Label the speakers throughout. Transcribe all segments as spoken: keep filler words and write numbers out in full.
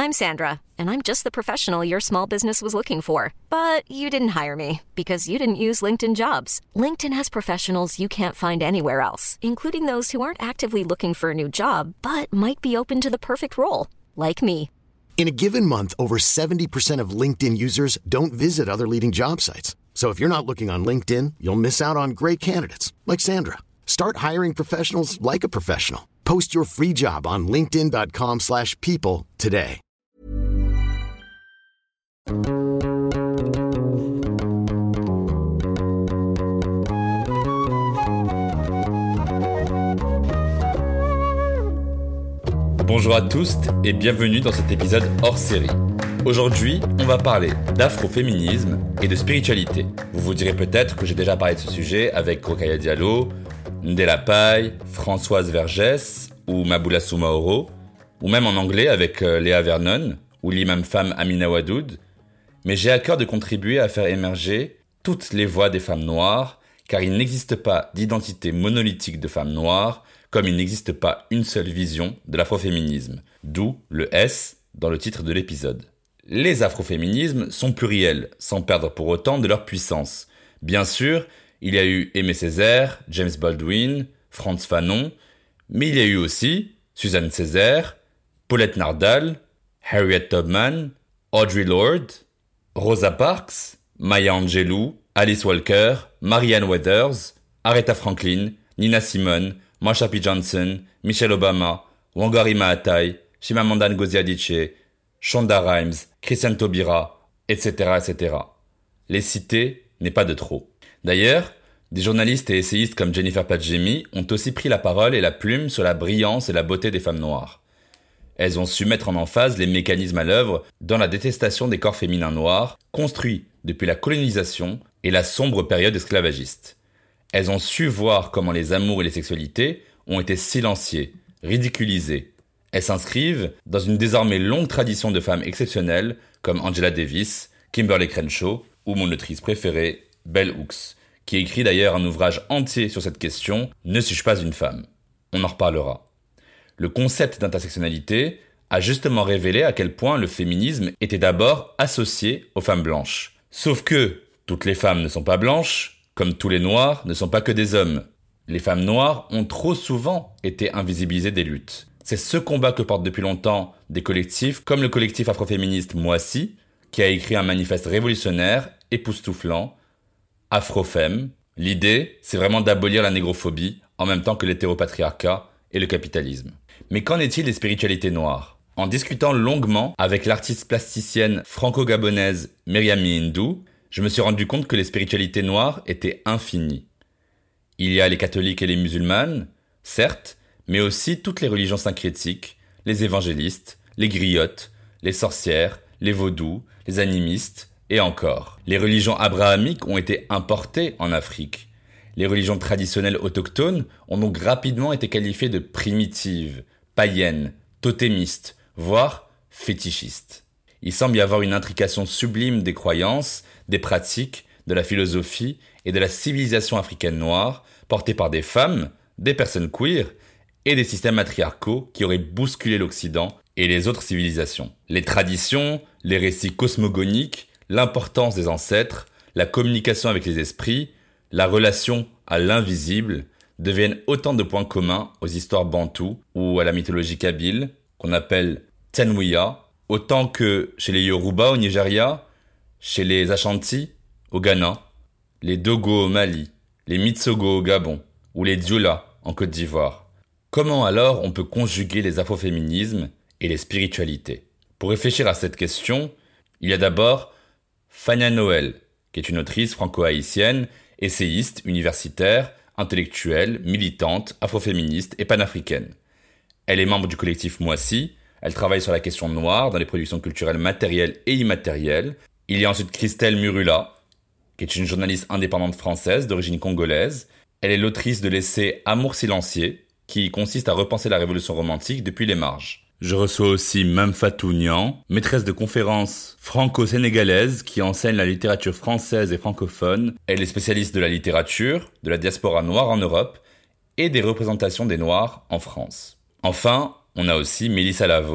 Speaker 1: I'm Sandra, and I'm just the professional your small business was looking for. But you didn't hire me because you didn't use LinkedIn Jobs. LinkedIn has professionals you can't find anywhere else, including those who aren't actively looking for a new job, but might be open to the perfect role, like me.
Speaker 2: In a given month, over seventy percent of LinkedIn users don't visit other leading job sites. So if you're not looking on LinkedIn, you'll miss out on great candidates like Sandra. Start hiring professionals like a professional. Post your free job on linkedin.com slash people today.
Speaker 3: Bonjour à tous et bienvenue dans cet épisode hors série. Aujourd'hui, on va parler d'afroféminisme et de spiritualité. Vous vous direz peut-être que j'ai déjà parlé de ce sujet avec Rokhaya Diallo, Ndella Paye, Françoise Vergès ou Maboula Soumaoro, ou même en anglais avec Léa Vernon ou l'imam femme Amina Wadoud, mais j'ai à cœur de contribuer à faire émerger toutes les voix des femmes noires, car il n'existe pas d'identité monolithique de femmes noires, comme il n'existe pas une seule vision de l'afroféminisme, d'où le S dans le titre de l'épisode. Les afroféminismes sont pluriels, sans perdre pour autant de leur puissance. Bien sûr, il y a eu Aimé Césaire, James Baldwin, Frantz Fanon, mais il y a eu aussi Suzanne Césaire, Paulette Nardal, Harriet Tubman, Audre Lorde, Rosa Parks, Maya Angelou, Alice Walker, Marianne Weathers, Aretha Franklin, Nina Simone, Marsha P. Johnson, Michelle Obama, Wangari Maathai, Chimamanda Ngozi Adichie, Shonda Rhimes, Christiane Taubira, et cetera, et cetera. Les citer n'est pas de trop. D'ailleurs, des journalistes et essayistes comme Jennifer Padjemi ont aussi pris la parole et la plume sur la brillance et la beauté des femmes noires. Elles ont su mettre en emphase les mécanismes à l'œuvre dans la détestation des corps féminins noirs, construits depuis la colonisation et la sombre période esclavagiste. Elles ont su voir comment les amours et les sexualités ont été silenciés, ridiculisés. Elles s'inscrivent dans une désormais longue tradition de femmes exceptionnelles comme Angela Davis, Kimberly Crenshaw ou mon autrice préférée, Bell Hooks, qui écrit d'ailleurs un ouvrage entier sur cette question « Ne suis-je pas une femme ?» On en reparlera. Le concept d'intersectionnalité a justement révélé à quel point le féminisme était d'abord associé aux femmes blanches. Sauf que toutes les femmes ne sont pas blanches, comme tous les noirs ne sont pas que des hommes. Les femmes noires ont trop souvent été invisibilisées des luttes. C'est ce combat que portent depuis longtemps des collectifs comme le collectif afroféministe Moissi, qui a écrit un manifeste révolutionnaire, époustouflant, Afrofemme. L'idée, c'est vraiment d'abolir la négrophobie en même temps que l'hétéropatriarcat et le capitalisme. Mais qu'en est-il des spiritualités noires ? En discutant longuement avec l'artiste plasticienne franco-gabonaise Myriam Hindou, je me suis rendu compte que les spiritualités noires étaient infinies. Il y a les catholiques et les musulmanes, certes, mais aussi toutes les religions syncrétiques, les évangélistes, les griottes, les sorcières, les vaudous, les animistes, et encore. Les religions abrahamiques ont été importées en Afrique. Les religions traditionnelles autochtones ont donc rapidement été qualifiées de primitives, païennes, totémistes, voire fétichistes. Il semble y avoir une intrication sublime des croyances, des pratiques, de la philosophie et de la civilisation africaine noire, portée par des femmes, des personnes queer et des systèmes matriarcaux qui auraient bousculé l'Occident et les autres civilisations. Les traditions, les récits cosmogoniques, l'importance des ancêtres, la communication avec les esprits, la relation à l'invisible deviennent autant de points communs aux histoires bantoues ou à la mythologie kabyle, qu'on appelle Tenwiya, autant que chez les Yoruba au Nigeria, chez les Ashanti au Ghana, les Dogo au Mali, les Mitsogo au Gabon ou les Dioula en Côte d'Ivoire. Comment alors on peut conjuguer les afroféminismes et les spiritualités ? Pour réfléchir à cette question, il y a d'abord Fania Noël, qui est une autrice franco-haïtienne, essayiste, universitaire, intellectuelle, militante, afroféministe et panafricaine. Elle est membre du collectif Moissi, elle travaille sur la question noire dans les productions culturelles matérielles et immatérielles. Il y a ensuite Christelle Murula, qui est une journaliste indépendante française d'origine congolaise. Elle est l'autrice de l'essai Amour silencieux, qui consiste à repenser la révolution romantique depuis les marges. Je reçois aussi Mamfatou Niang, maîtresse de conférences franco-sénégalaise qui enseigne la littérature française et francophone. Elle est spécialiste de la littérature, de la diaspora noire en Europe et des représentations des Noirs en France. Enfin, on a aussi Mélissa Lavo,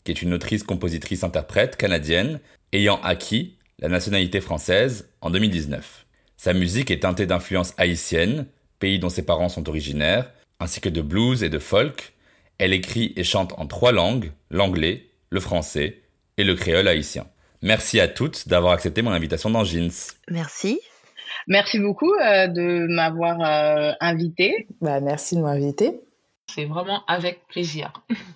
Speaker 3: qui est une autrice, compositrice, interprète canadienne, ayant acquis la nationalité française en deux mille dix-neuf. Sa musique est teintée d'influences haïtiennes, pays dont ses parents sont originaires, ainsi que de blues et de folk. Elle écrit et chante en trois langues, l'anglais, le français et le créole haïtien. Merci à toutes d'avoir accepté mon invitation dans Jeans.
Speaker 4: Merci.
Speaker 5: Merci beaucoup euh, de m'avoir euh, invité.
Speaker 6: Bah, merci de m'inviter.
Speaker 5: C'est vraiment avec plaisir.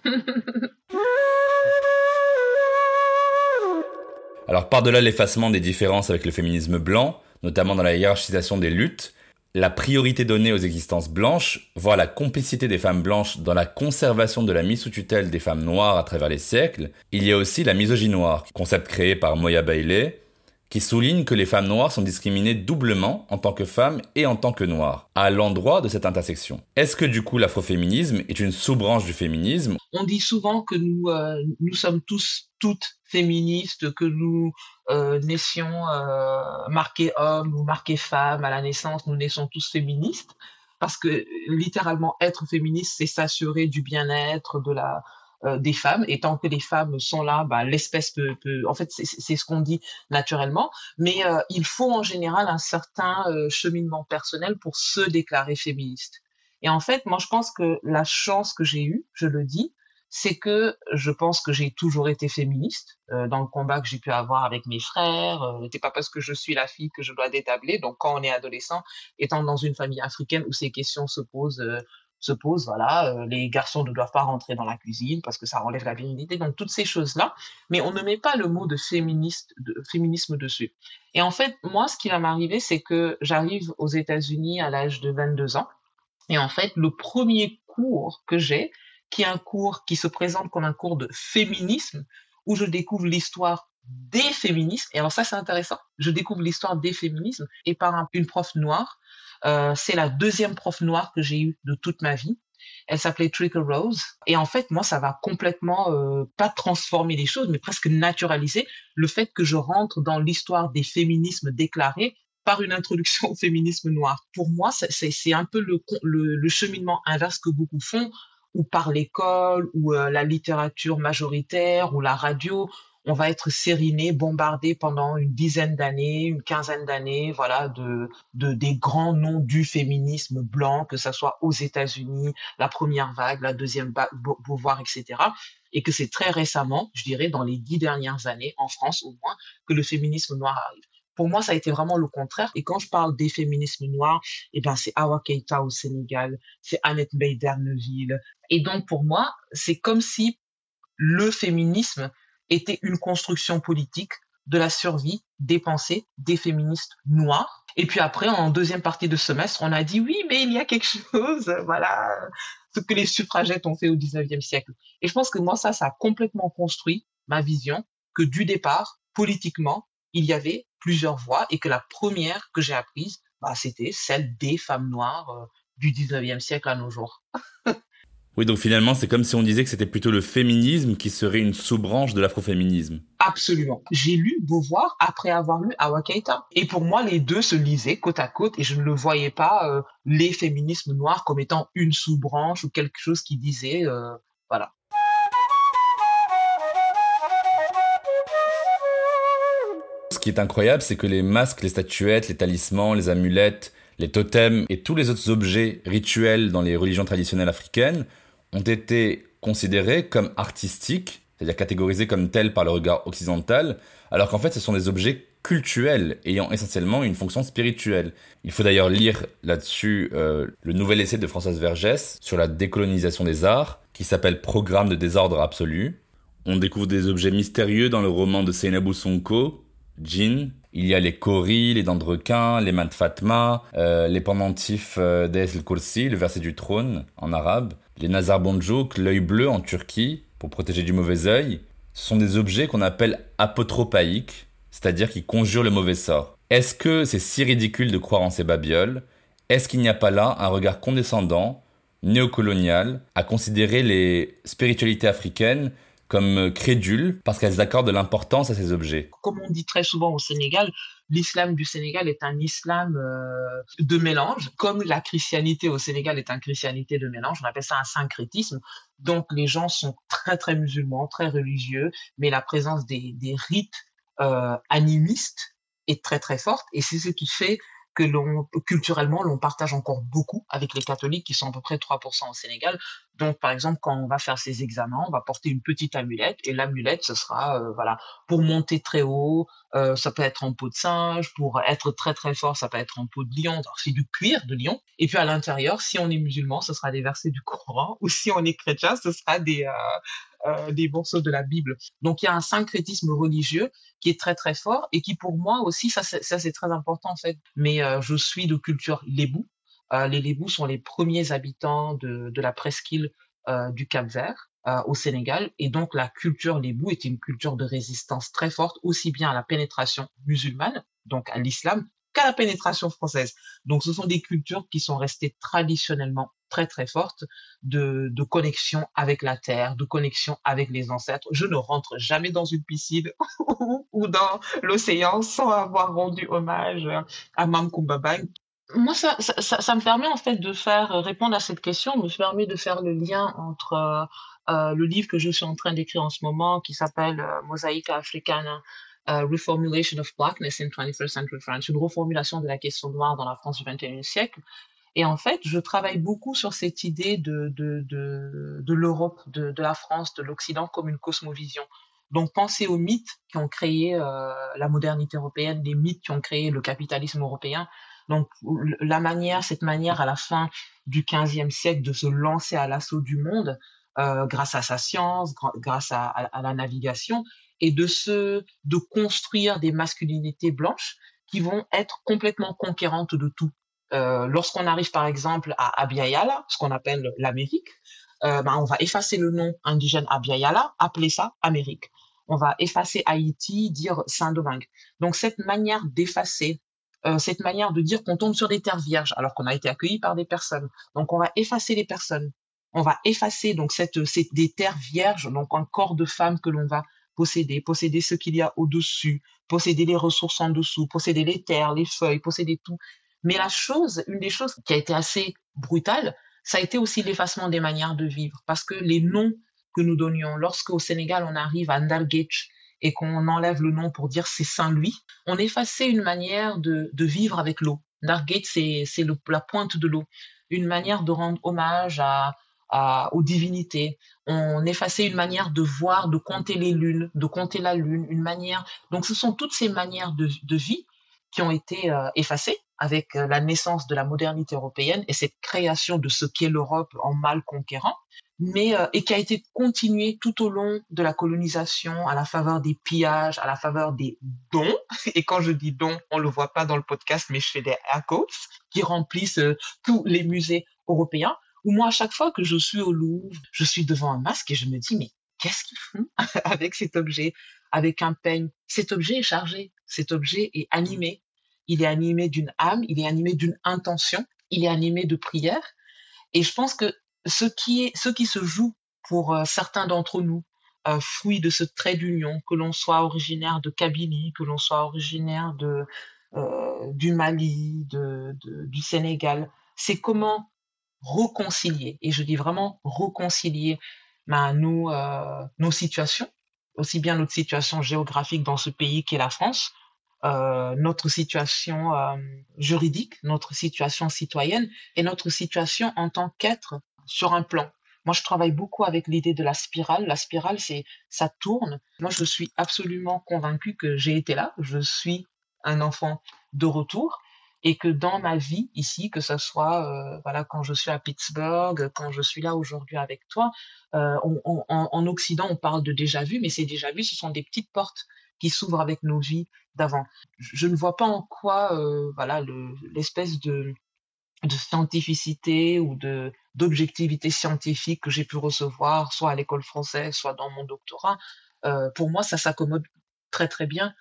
Speaker 3: Alors, par-delà l'effacement des différences avec le féminisme blanc, notamment dans la hiérarchisation des luttes, la priorité donnée aux existences blanches, voire la complicité des femmes blanches dans la conservation de la mise sous tutelle des femmes noires à travers les siècles, il y a aussi la misogynie noire, concept créé par Moya Bailey, qui souligne que les femmes noires sont discriminées doublement en tant que femmes et en tant que noires, à l'endroit de cette intersection. Est-ce que du coup l'afroféminisme est une sous-branche du féminisme ?
Speaker 5: On dit souvent que nous, euh, nous sommes tous, toutes féministes, que nous euh, naissions euh, marqués hommes ou marqués femmes à la naissance, nous naissons tous féministes, parce que littéralement être féministe, c'est s'assurer du bien-être, de la... Euh, des femmes, et tant que les femmes sont là, bah, l'espèce peut, peut... En fait, c'est, c'est ce qu'on dit naturellement, mais euh, il faut en général un certain euh, cheminement personnel pour se déclarer féministe. Et en fait, moi, je pense que la chance que j'ai eue, je le dis, c'est que je pense que j'ai toujours été féministe euh, dans le combat que j'ai pu avoir avec mes frères. Euh, c'est pas parce que je suis la fille que je dois détabler. Donc, quand on est adolescent, étant dans une famille africaine où ces questions se posent... Euh, se pose, voilà, euh, les garçons ne doivent pas rentrer dans la cuisine parce que ça enlève la virilité, donc toutes ces choses-là, mais on ne met pas le mot de féministe, de féminisme dessus. Et en fait, moi, ce qui va m'arriver, c'est que j'arrive aux États-Unis à l'âge de vingt-deux ans, et en fait, le premier cours que j'ai, qui est un cours qui se présente comme un cours de féminisme, où je découvre l'histoire des féminismes, et alors ça, c'est intéressant, je découvre l'histoire des féminismes, et par un, une prof noire. Euh, c'est la deuxième prof noire que j'ai eue de toute ma vie. Elle s'appelait Tricker Rose. Et en fait, moi, ça va complètement, euh, pas transformer les choses, mais presque naturaliser le fait que je rentre dans l'histoire des féminismes déclarés par une introduction au féminisme noir. Pour moi, c'est, c'est, c'est un peu le, le, le cheminement inverse que beaucoup font, ou par l'école, ou euh, la littérature majoritaire, ou la radio. On va être sériné, bombardé pendant une dizaine d'années, une quinzaine d'années, voilà, de, de des grands noms du féminisme blanc, que ça soit aux États-Unis, la première vague, la deuxième vague, Beauvoir, et cetera. Et que c'est très récemment, je dirais, dans les dix dernières années, en France au moins, que le féminisme noir arrive. Pour moi, ça a été vraiment le contraire. Et quand je parle des féminismes noirs, eh ben, c'est Awa Keita au Sénégal, c'est Annette May d'Erneville. Et donc, pour moi, c'est comme si le féminisme était une construction politique de la survie des pensées des féministes noires. Et puis après, en deuxième partie de semestre, on a dit oui, mais il y a quelque chose, voilà, ce que les suffragettes ont fait au dix-neuvième siècle. Et je pense que moi, ça, ça a complètement construit ma vision que du départ, politiquement, il y avait plusieurs voies et que la première que j'ai apprise, bah, c'était celle des femmes noires euh, du dix-neuvième siècle à nos jours.
Speaker 3: Oui, donc finalement, c'est comme si on disait que c'était plutôt le féminisme qui serait une sous-branche de l'afroféminisme.
Speaker 5: Absolument. J'ai lu Beauvoir après avoir lu Awa Keita. Et pour moi, les deux se lisaient côte à côte et je ne le voyais pas, euh, les féminismes noirs, comme étant une sous-branche ou quelque chose qui disait, euh, voilà.
Speaker 3: Ce qui est incroyable, c'est que les masques, les statuettes, les talismans, les amulettes, les totems et tous les autres objets rituels dans les religions traditionnelles africaines ont été considérés comme artistiques, c'est-à-dire catégorisés comme tels par le regard occidental, alors qu'en fait ce sont des objets cultuels ayant essentiellement une fonction spirituelle. Il faut d'ailleurs lire là-dessus euh, le nouvel essai de Françoise Vergès sur la décolonisation des arts, qui s'appelle « Programme de désordre absolu ». On découvre des objets mystérieux dans le roman de Seynabou Sonko, Djinn. Il y a les kauris, les dents de requin, les mains de Fatma, euh, les pendentifs euh, d'Es el-Kursi, le verset du trône en arabe, les nazar bonjouk, l'œil bleu en Turquie, pour protéger du mauvais œil. Ce sont des objets qu'on appelle apotropaïques, c'est-à-dire qui conjurent le mauvais sort. Est-ce que c'est si ridicule de croire en ces babioles ? Est-ce qu'il n'y a pas là un regard condescendant, néocolonial, à considérer les spiritualités africaines comme crédules parce qu'elles accordent de l'importance à ces objets.
Speaker 5: Comme on dit très souvent au Sénégal, l'islam du Sénégal est un islam euh, de mélange, comme la christianité au Sénégal est une christianité de mélange, on appelle ça un syncrétisme. Donc les gens sont très très musulmans, très religieux, mais la présence des, des rites euh, animistes est très très forte, et c'est ce qui fait que l'on, culturellement, l'on partage encore beaucoup avec les catholiques qui sont à peu près trois pour cent au Sénégal. Donc, par exemple, quand on va faire ses examens, on va porter une petite amulette, et l'amulette, ce sera, euh, voilà, pour monter très haut, euh, ça peut être en peau de singe, pour être très très fort, ça peut être en peau de lion, alors c'est du cuir de lion. Et puis à l'intérieur, si on est musulman, ce sera des versets du Coran, ou si on est chrétien, ce sera des, euh, euh, des morceaux de la Bible. Donc, il y a un syncrétisme religieux qui est très très fort, et qui pour moi aussi, ça c'est, ça, c'est très important en fait. Mais euh, je suis de culture lébou. Euh, les Lébous sont les premiers habitants de, de la presqu'île euh, du Cap-Vert euh, au Sénégal, et donc la culture lébou est une culture de résistance très forte, aussi bien à la pénétration musulmane, donc à l'islam, qu'à la pénétration française. Donc ce sont des cultures qui sont restées traditionnellement très très fortes de, de connexion avec la terre, de connexion avec les ancêtres. Je ne rentre jamais dans une piscine ou dans l'océan sans avoir rendu hommage à Mam Kumba Bang. Moi, ça, ça, ça, ça me permet en fait de faire euh, répondre à cette question, me permet de faire le lien entre euh, euh, le livre que je suis en train d'écrire en ce moment, qui s'appelle euh, Mosaica Africana, uh, Reformulation of Blackness in twenty-first Century France, une reformulation de la question noire dans la France du vingt et unième siècle. Et en fait, je travaille beaucoup sur cette idée de, de, de, de l'Europe, de, de la France, de l'Occident comme une cosmovision. Donc, pensez aux mythes qui ont créé euh, la modernité européenne, les mythes qui ont créé le capitalisme européen. Donc, la manière, cette manière à la fin du quinzième siècle de se lancer à l'assaut du monde euh, grâce à sa science, gra- grâce à, à, à la navigation, et de se, de construire des masculinités blanches qui vont être complètement conquérantes de tout. Euh, lorsqu'on arrive par exemple à Abya-Yala, ce qu'on appelle l'Amérique, euh, ben, on va effacer le nom indigène Abya-Yala, appeler ça Amérique. On va effacer Haïti, dire Saint-Domingue. Donc cette manière d'effacer, euh, cette manière de dire qu'on tombe sur des terres vierges alors qu'on a été accueilli par des personnes. Donc on va effacer les personnes. On va effacer donc cette, cette des terres vierges, donc un corps de femme que l'on va posséder, posséder ce qu'il y a au-dessus, posséder les ressources en dessous, posséder les terres, les feuilles, posséder tout. Mais la chose, une des choses qui a été assez brutale, ça a été aussi l'effacement des manières de vivre. Parce que les noms que nous donnions, lorsque au Sénégal on arrive à Ndarguetch et qu'on enlève le nom pour dire c'est Saint-Louis, on effaçait une manière de, de vivre avec l'eau. Ndarguetch, c'est, c'est le, la pointe de l'eau. Une manière de rendre hommage à, à, aux divinités. On effaçait une manière de voir, de compter les lunes, de compter la lune, une manière. Donc ce sont toutes ces manières de, de vie qui ont été euh, effacées avec euh, la naissance de la modernité européenne et cette création de ce qu'est l'Europe en mal conquérant, mais euh, et qui a été continuée tout au long de la colonisation, à la faveur des pillages, à la faveur des dons. Et quand je dis dons, on le voit pas dans le podcast, mais je fais des air quotes qui remplissent euh, tous les musées européens. Où moi, à chaque fois que je suis au Louvre, je suis devant un masque et je me dis mais qu'est-ce qu'ils font avec cet objet, avec un peigne? Cet objet est chargé, cet objet est animé. Il est animé d'une âme, il est animé d'une intention, il est animé de prière. Et je pense que ce qui est, ce qui se joue pour euh, certains d'entre nous, euh, fruit de ce trait d'union, que l'on soit originaire de Kabylie, que l'on soit originaire de, euh, du Mali, de, de, du Sénégal, c'est comment réconcilier, et je dis vraiment réconcilier ben, nos, euh, nos situations, aussi bien notre situation géographique dans ce pays qu'est la France, euh, notre situation euh, juridique, notre situation citoyenne et notre situation en tant qu'être sur un plan. Moi, je travaille beaucoup avec l'idée de la spirale. La spirale, c'est ça tourne. Moi, je suis absolument convaincue que j'ai été là. Je suis un enfant de retour et que dans ma vie ici, que ce soit euh, voilà quand je suis à Pittsburgh, quand je suis là aujourd'hui avec toi, euh, on, on, en, en Occident, on parle de déjà vu, mais ces déjà vus, ce sont des petites portes qui s'ouvrent avec nos vies d'avant. Je ne vois pas en quoi euh, voilà le, l'espèce de de scientificité ou de d'objectivité scientifique que j'ai pu recevoir, soit à l'école française, soit dans mon doctorat, euh, pour moi, ça s'accommode très très bien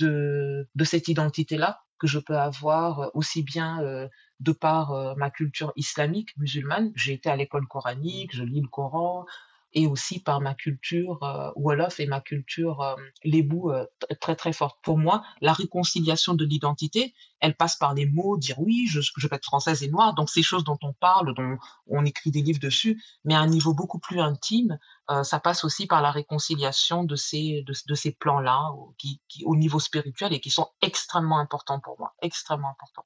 Speaker 5: de de cette identité-là que je peux avoir euh, aussi bien euh, de par euh, ma culture islamique musulmane. J'ai été à l'école coranique, je lis le Coran, et aussi par ma culture euh, Wolof et ma culture euh, lébou euh, t- très très forte. Pour moi, la réconciliation de l'identité, elle passe par les mots, dire oui, je, je peux être française et noire, donc ces choses dont on parle, dont on écrit des livres dessus, mais à un niveau beaucoup plus intime, euh, ça passe aussi par la réconciliation de ces, de, de ces plans-là au- qui, qui, au niveau spirituel et qui sont extrêmement importants pour moi, extrêmement importants.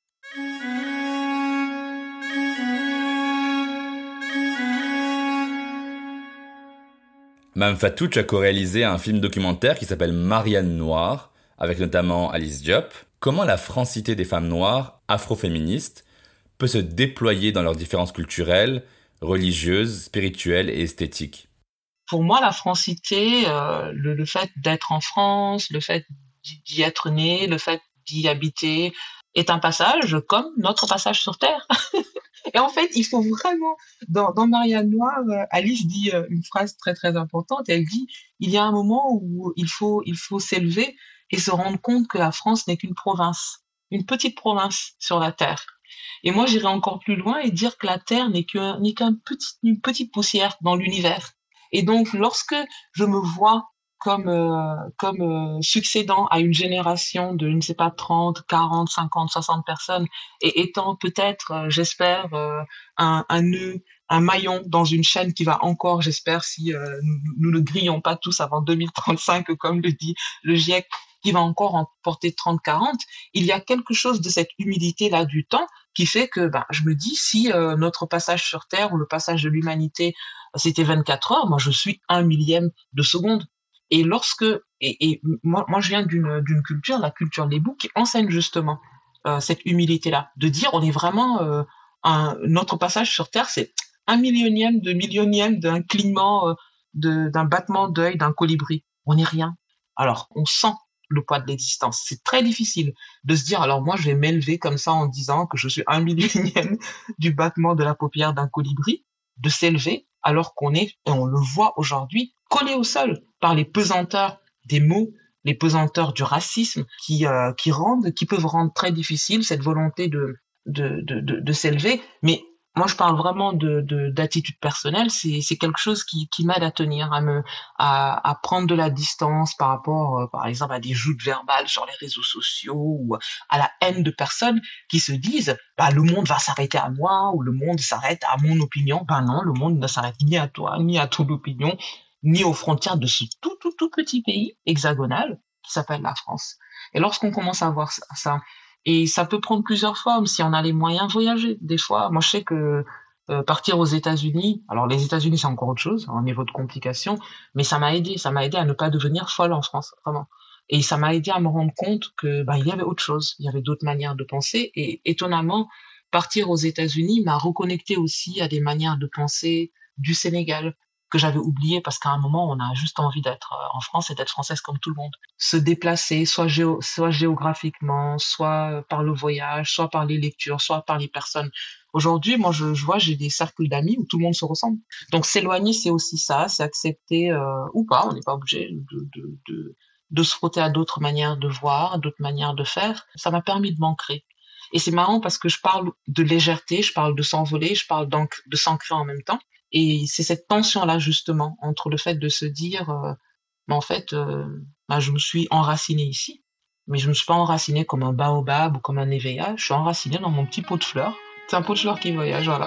Speaker 3: Mame Fatou, tu as co-réalisé un film documentaire qui s'appelle Marianne Noire, avec notamment Alice Diop. Comment la francité des femmes noires, afroféministes, peut se déployer dans leurs différences culturelles, religieuses, spirituelles et esthétiques?
Speaker 5: Pour moi, la francité, euh, le, le fait d'être en France, le fait d'y d'y être né, le fait d'y habiter, est un passage comme notre passage sur Terre. Et en fait, il faut vraiment, dans, dans Marianne Noire, euh, Alice dit euh, une phrase très très importante. Elle dit, il y a un moment où il faut, il faut s'élever et se rendre compte que la France n'est qu'une province, une petite province sur la Terre. Et moi, j'irai encore plus loin et dire que la Terre n'est qu'un, n'est qu'un petit, une petite poussière dans l'univers. Et donc, lorsque je me vois comme, euh, comme euh, succédant à une génération de, je ne sais pas, trente, quarante, cinquante, soixante personnes, et étant peut-être, euh, j'espère, euh, un, un nœud, un maillon dans une chaîne qui va encore, j'espère, si euh, nous, nous ne grillons pas tous avant deux mille trente-cinq, comme le dit le GIEC, qui va encore en porter trente, quarante, il y a quelque chose de cette humilité-là du temps qui fait que ben, je me dis, si euh, notre passage sur Terre ou le passage de l'humanité, c'était vingt-quatre heures, moi je suis un millième de seconde. Et lorsque, et, et moi, moi je viens d'une d'une culture, la culture lébou, qui enseigne justement euh, cette humilité-là, de dire on est vraiment, euh, un, notre passage sur Terre, c'est un millionième de millionième d'un clignement, euh, de, d'un battement d'œil d'un colibri. On n'est rien. Alors, on sent le poids de l'existence. C'est très difficile de se dire, alors moi, je vais m'élever comme ça en disant que je suis un millionième du battement de la paupière d'un colibri, de s'élever alors qu'on est, et on le voit aujourd'hui, collé au sol par les pesanteurs des mots, les pesanteurs du racisme qui, euh, qui rendent, qui peuvent rendre très difficile cette volonté de, de, de, de, de s'élever. Mais moi, je parle vraiment de, de, d'attitude personnelle. C'est, c'est quelque chose qui, qui m'aide à tenir, à me, à, à prendre de la distance par rapport, euh, par exemple, à des joutes verbales sur les réseaux sociaux ou à la haine de personnes qui se disent, bah, le monde va s'arrêter à moi ou le monde s'arrête à mon opinion. Ben non, le monde ne s'arrête ni à toi, ni à ton opinion, ni aux frontières de ce tout, tout, tout petit pays hexagonal qui s'appelle la France. Et lorsqu'on commence à voir ça, ça et ça peut prendre plusieurs formes si on a les moyens de voyager. Des fois, moi je sais que euh, partir aux États-Unis, alors les États-Unis c'est encore autre chose, un niveau de complication, mais ça m'a aidé, ça m'a aidé à ne pas devenir folle en France, vraiment. Et ça m'a aidé à me rendre compte que bah, il y avait autre chose, il y avait d'autres manières de penser. Et étonnamment, partir aux États-Unis m'a reconnecté aussi à des manières de penser du Sénégal que j'avais oublié parce qu'à un moment on a juste envie d'être euh, en France et d'être française comme tout le monde. Se déplacer, soit, géo, soit géographiquement, soit par le voyage, soit par les lectures, soit par les personnes. Aujourd'hui, moi, je, je vois, j'ai des cercles d'amis où tout le monde se ressemble. Donc, s'éloigner, c'est aussi ça, c'est accepter, euh, ou pas, on n'est pas obligé de, de, de, de se frotter à d'autres manières de voir, d'autres manières de faire. Ça m'a permis de m'ancrer. Et c'est marrant parce que je parle de légèreté, je parle de s'envoler, je parle de s'ancrer en même temps. Et c'est cette tension-là, justement, entre le fait de se dire, euh, mais en fait, euh, bah, je me suis enracinée ici, mais je me suis pas enracinée comme un baobab ou comme un éveillage, je suis enracinée dans mon petit pot de fleurs. C'est un pot de fleurs qui voyage, voilà.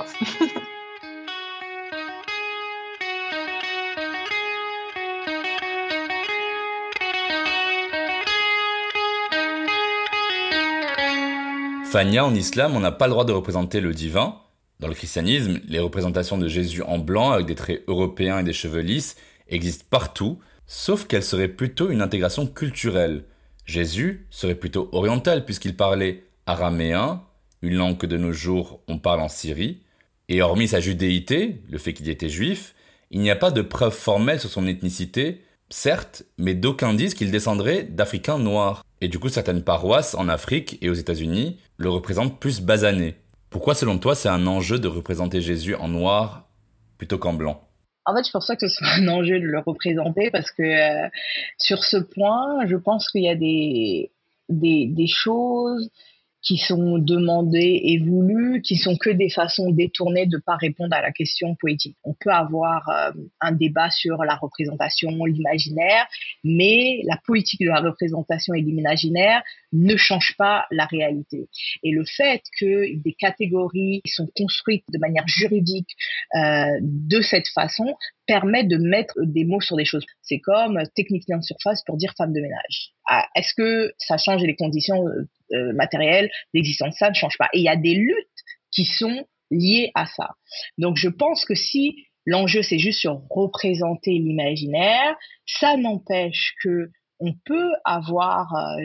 Speaker 3: Fania, en islam, on n'a pas le droit de représenter le divin. Dans le christianisme, les représentations de Jésus en blanc avec des traits européens et des cheveux lisses existent partout, sauf qu'elles seraient plutôt une intégration culturelle. Jésus serait plutôt oriental puisqu'il parlait araméen, une langue que de nos jours on parle en Syrie, et hormis sa judéité, le fait qu'il était juif, il n'y a pas de preuve formelle sur son ethnicité, certes, mais d'aucuns disent qu'il descendrait d'Africains noirs. Et du coup, certaines paroisses en Afrique et aux États-Unis le représentent plus basané. Pourquoi, selon toi, c'est un enjeu de représenter Jésus en noir plutôt qu'en blanc?
Speaker 4: En fait, je pense pas que ce soit un enjeu de le représenter parce que euh, sur ce point, je pense qu'il y a des, des, des choses qui sont demandées et voulues, qui sont que des façons détournées de pas répondre à la question poétique. On peut avoir euh, un débat sur la représentation, l'imaginaire, mais la politique de la représentation et de l'imaginaire ne change pas la réalité. Et le fait que des catégories sont construites de manière juridique euh, de cette façon permet de mettre des mots sur des choses. C'est comme technicien de surface pour dire femme de ménage. Ah, est-ce que ça change les conditions euh, matérielles d'existence? Ça ne change pas. Et il y a des luttes qui sont liées à ça. Donc je pense que si l'enjeu c'est juste sur représenter l'imaginaire, ça n'empêche que on peut avoir euh,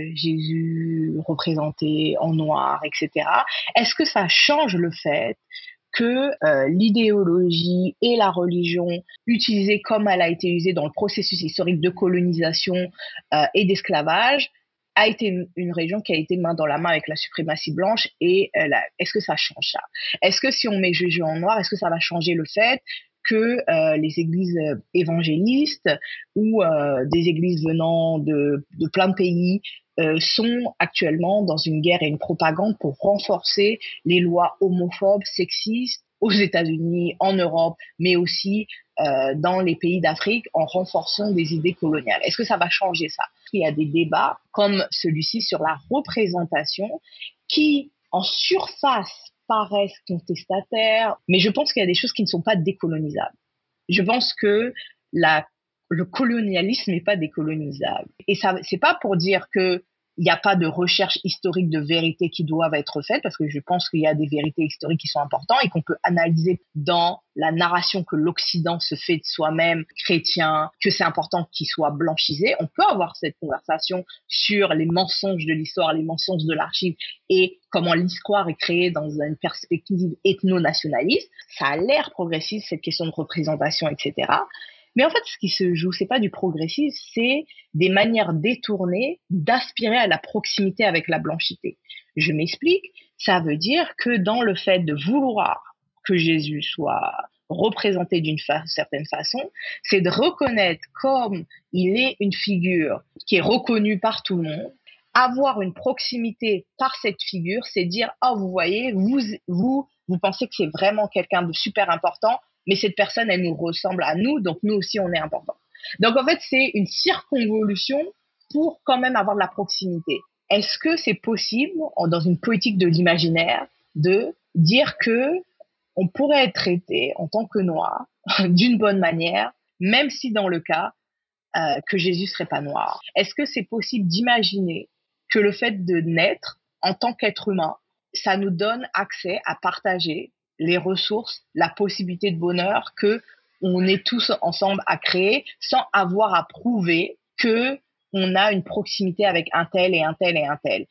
Speaker 4: Jésus représenté en noir, et cetera. Est-ce que ça change le fait que euh, l'idéologie et la religion utilisée comme elle a été usée dans le processus historique de colonisation euh, et d'esclavage a été une, une région qui a été main dans la main avec la suprématie blanche et euh, la, est-ce que ça change ça? Est-ce que si on met Jésus en noir, est-ce que ça va changer le fait que euh, les églises évangélistes ou euh, des églises venant de, de plein de pays euh, sont actuellement dans une guerre et une propagande pour renforcer les lois homophobes, sexistes aux États-Unis, en Europe, mais aussi euh, dans les pays d'Afrique en renforçant des idées coloniales? Est-ce que ça va changer ça? Il y a des débats comme celui-ci sur la représentation qui, en surface, paraissent contestataires, mais je pense qu'il y a des choses qui ne sont pas décolonisables. Je pense que la, le colonialisme n'est pas décolonisable. Et ça, c'est pas pour dire que il n'y a pas de recherche historique de vérité qui doivent être faites, parce que je pense qu'il y a des vérités historiques qui sont importantes et qu'on peut analyser dans la narration que l'Occident se fait de soi-même chrétien, que c'est important qu'il soit blanchisé. On peut avoir cette conversation sur les mensonges de l'histoire, les mensonges de l'archive et comment l'histoire est créée dans une perspective ethno-nationaliste. Ça a l'air progressiste, cette question de représentation, et cetera. Mais en fait, ce qui se joue, c'est pas du progressisme, c'est des manières détournées d'aspirer à la proximité avec la blanchité. Je m'explique. Ça veut dire que dans le fait de vouloir que Jésus soit représenté d'une fa- certaine façon, c'est de reconnaître comme il est une figure qui est reconnue par tout le monde. Avoir une proximité par cette figure, c'est dire, oh, vous voyez, vous, vous, vous pensez que c'est vraiment quelqu'un de super important, mais cette personne, elle nous ressemble à nous, donc nous aussi, on est important. Donc, en fait, c'est une circonvolution pour quand même avoir de la proximité. Est-ce que c'est possible, dans une politique de l'imaginaire, de dire que on pourrait être traité en tant que noir d'une bonne manière, même si dans le cas euh, que Jésus serait pas noir? Est-ce que c'est possible d'imaginer que le fait de naître en tant qu'être humain, ça nous donne accès à partager les ressources, la possibilité de bonheur que on est tous ensemble à créer sans avoir à prouver que on a une proximité avec un tel et un tel et un tel.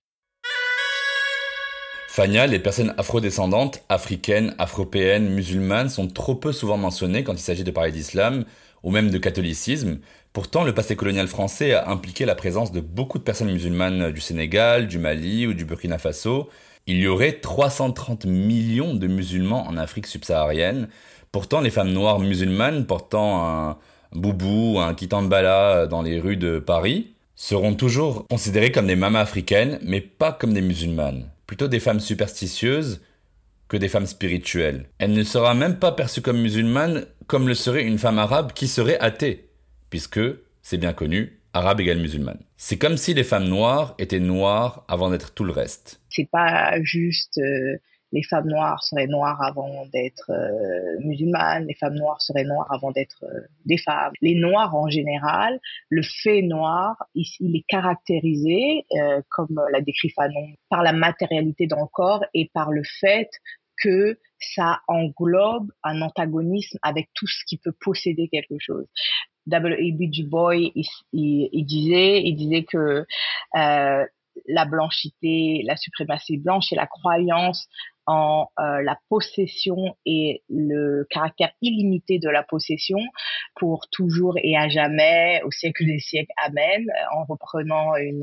Speaker 3: Fania, les personnes afrodescendantes, africaines, afropéennes, musulmanes sont trop peu souvent mentionnées quand il s'agit de parler d'islam ou même de catholicisme. Pourtant, le passé colonial français a impliqué la présence de beaucoup de personnes musulmanes du Sénégal, du Mali ou du Burkina Faso. Il y aurait trois cent trente millions de musulmans en Afrique subsaharienne. Pourtant, les femmes noires musulmanes portant un boubou ou un kitambala dans les rues de Paris seront toujours considérées comme des mamas africaines, mais pas comme des musulmanes. Plutôt des femmes superstitieuses que des femmes spirituelles. Elle ne sera même pas perçue comme musulmane comme le serait une femme arabe qui serait athée, puisque, c'est bien connu, arabe égale musulmane. C'est comme si les femmes noires étaient noires avant d'être tout le reste.
Speaker 4: C'est pas juste euh, les femmes noires seraient noires avant d'être euh, musulmanes, les femmes noires seraient noires avant d'être euh, des femmes. Les noirs en général, le fait noir, il, il est caractérisé, euh, comme l'a décrit Fanon, par la matérialité dans le corps et par le fait que ça englobe un antagonisme avec tout ce qui peut posséder quelque chose. W A B Du Bois, il, il, il disait, il disait que euh, la blanchité, la suprématie blanche et la croyance en euh, la possession et le caractère illimité de la possession pour toujours et à jamais, au siècle des siècles, amen, en reprenant une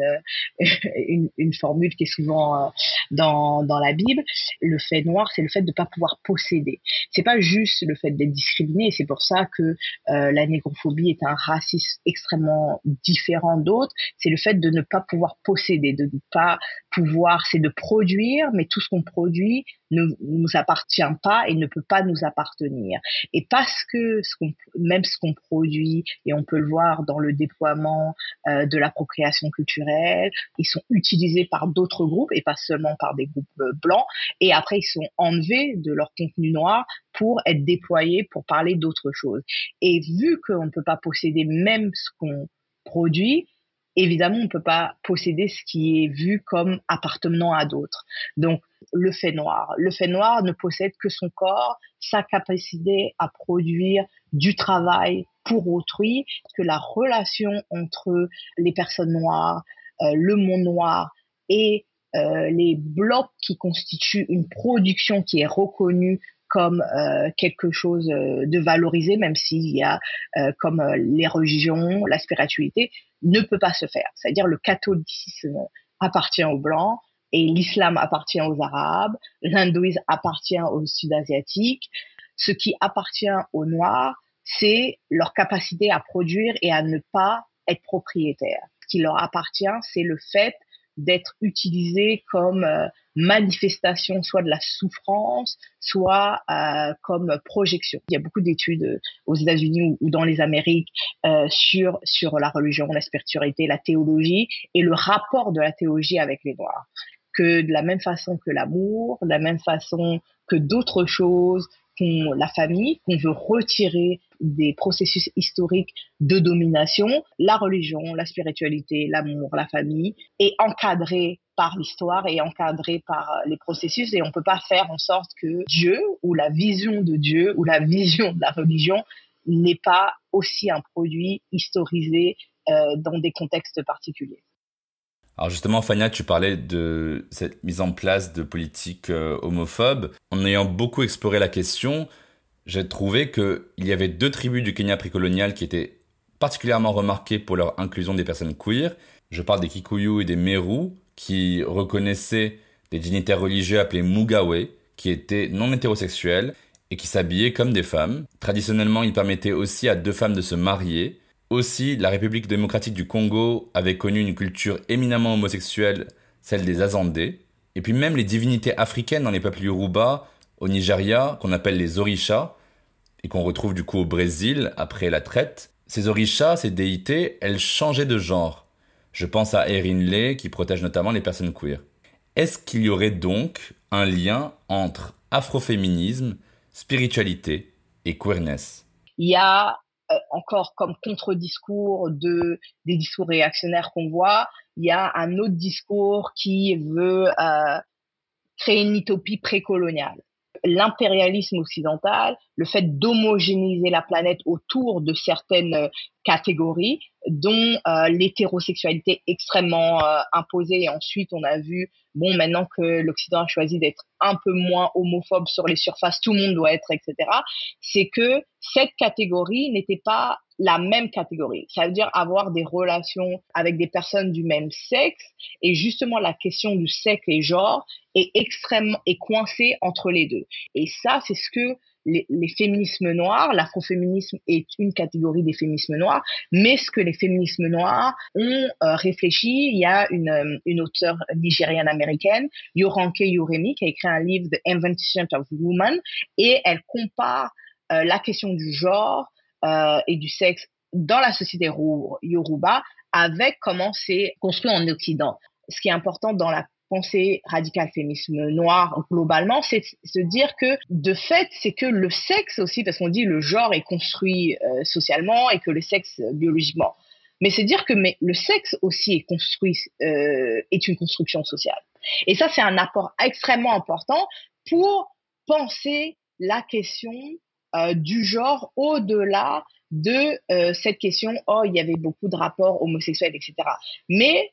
Speaker 4: une, une formule qui est souvent euh, dans dans la Bible. Le fait noir, c'est le fait de ne pas pouvoir posséder. C'est pas juste le fait d'être discriminé, et c'est pour ça que euh, la négrophobie est un racisme extrêmement différent d'autres. C'est le fait de ne pas pouvoir posséder, de ne pas pouvoir, c'est de produire, mais tout ce qu'on produit ne nous appartient pas et ne peut pas nous appartenir. Et parce que ce qu'on, même ce qu'on produit, et on peut le voir dans le déploiement euh, de l'appropriation culturelle, ils sont utilisés par d'autres groupes et pas seulement par des groupes euh, blancs, et après ils sont enlevés de leur contenu noir pour être déployés pour parler d'autres choses. Et vu qu'on ne peut pas posséder même ce qu'on produit, évidemment, on ne peut pas posséder ce qui est vu comme appartenant à d'autres. Donc, le fait noir. Le fait noir ne possède que son corps, sa capacité à produire du travail pour autrui, que la relation entre les personnes noires, euh, le monde noir et euh, les blocs qui constituent une production qui est reconnue comme euh, quelque chose de valorisé, même s'il y a euh, comme euh, les religions, la spiritualité, ne peut pas se faire. C'est-à-dire le catholicisme appartient aux Blancs et l'islam appartient aux Arabes, l'hindouisme appartient aux Sud-Asiatiques. Ce qui appartient aux Noirs, c'est leur capacité à produire et à ne pas être propriétaires. Ce qui leur appartient, c'est le fait d'être utilisés comme euh, manifestation soit de la souffrance, soit euh, comme projection. Il y a beaucoup d'études euh, aux États-Unis ou, ou dans les Amériques euh, sur sur la religion, la spiritualité, la théologie et le rapport de la théologie avec les Noirs. Que de la même façon que l'amour, de la même façon que d'autres choses, qu'on, la famille, qu'on veut retirer des processus historiques de domination, la religion, la spiritualité, l'amour, la famille est encadrée par l'histoire et encadrée par les processus, et on peut pas faire en sorte que Dieu ou la vision de Dieu ou la vision de la religion n'est pas aussi un produit historisé euh, dans des contextes particuliers.
Speaker 3: Alors justement, Fania, tu parlais de cette mise en place de politiques euh, homophobes. En ayant beaucoup exploré la question, j'ai trouvé qu'il y avait deux tribus du Kenya précolonial qui étaient particulièrement remarquées pour leur inclusion des personnes queer. Je parle des Kikuyu et des Meru, qui reconnaissaient des dignitaires religieux appelés Mugawe, qui étaient non hétérosexuels et qui s'habillaient comme des femmes. Traditionnellement, ils permettaient aussi à deux femmes de se marier. Aussi, la République démocratique du Congo avait connu une culture éminemment homosexuelle, celle des Azandés. Et puis même les divinités africaines dans les peuples Yoruba, au Nigeria, qu'on appelle les Orishas, et qu'on retrouve du coup au Brésil après la traite. Ces Orishas, ces déités, elles changeaient de genre. Je pense à Erinle, qui protège notamment les personnes queer. Est-ce qu'il y aurait donc un lien entre afroféminisme, spiritualité et queerness ?
Speaker 4: Il y a euh, encore comme contre-discours de, des discours réactionnaires qu'on voit, il y a un autre discours qui veut euh, créer une utopie précoloniale. L'impérialisme occidental, le fait d'homogénéiser la planète autour de certaines catégories, dont euh, l'hétérosexualité extrêmement euh, imposée. Et ensuite, on a vu, bon, maintenant que l'Occident a choisi d'être un peu moins homophobe sur les surfaces, tout le monde doit être, et cetera. C'est que cette catégorie n'était pas la même catégorie. Ça veut dire avoir des relations avec des personnes du même sexe. Et justement, la question du sexe et genre est extrêmement, est coincée entre les deux. Et ça, c'est ce que les, les féminismes noirs, l'afroféminisme est une catégorie des féminismes noirs, mais ce que les féminismes noirs ont euh, réfléchi, il y a une, une auteure nigériane-américaine, Yoranke Yoremi, qui a écrit un livre, The Invention of Woman, et elle compare euh, la question du genre euh, et du sexe dans la société Yoruba avec comment c'est construit en Occident. Ce qui est important dans la pensée radicale féminisme noir globalement, c'est se dire que de fait, c'est que le sexe aussi, parce qu'on dit le genre est construit euh, socialement et que le sexe euh, biologiquement, mais c'est dire que mais le sexe aussi est construit, euh, est une construction sociale. Et ça, c'est un apport extrêmement important pour penser la question euh, du genre au-delà de euh, cette question, oh, il y avait beaucoup de rapports homosexuels, et cetera. Mais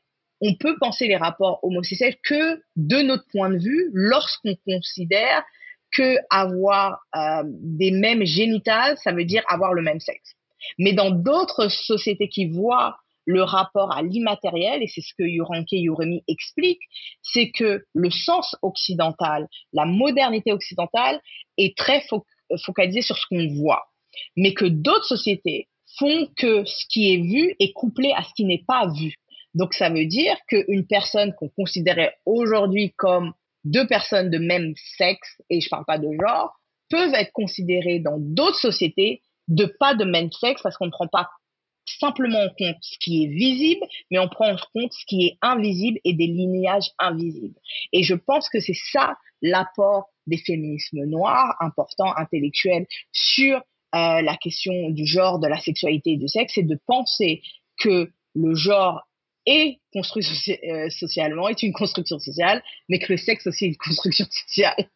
Speaker 4: on peut penser les rapports homosexuels que de notre point de vue lorsqu'on considère que avoir euh, des mêmes génitales, ça veut dire avoir le même sexe. Mais dans d'autres sociétés qui voient le rapport à l'immatériel, et c'est ce que Yoranke Yoremi explique, c'est que le sens occidental, la modernité occidentale est très fo- focalisée sur ce qu'on voit, mais que d'autres sociétés font que ce qui est vu est couplé à ce qui n'est pas vu. Donc ça veut dire qu'une personne qu'on considérait aujourd'hui comme deux personnes de même sexe, et je parle pas de genre, peuvent être considérées dans d'autres sociétés de pas de même sexe parce qu'on ne prend pas simplement en compte ce qui est visible, mais on prend en compte ce qui est invisible et des lignages invisibles. Et je pense que c'est ça l'apport des féminismes noirs, importants, intellectuels, sur euh, la question du genre, de la sexualité et du sexe, c'est de penser que le genre est construit soci- euh, socialement, est une construction sociale, mais que le sexe aussi est une construction sociale.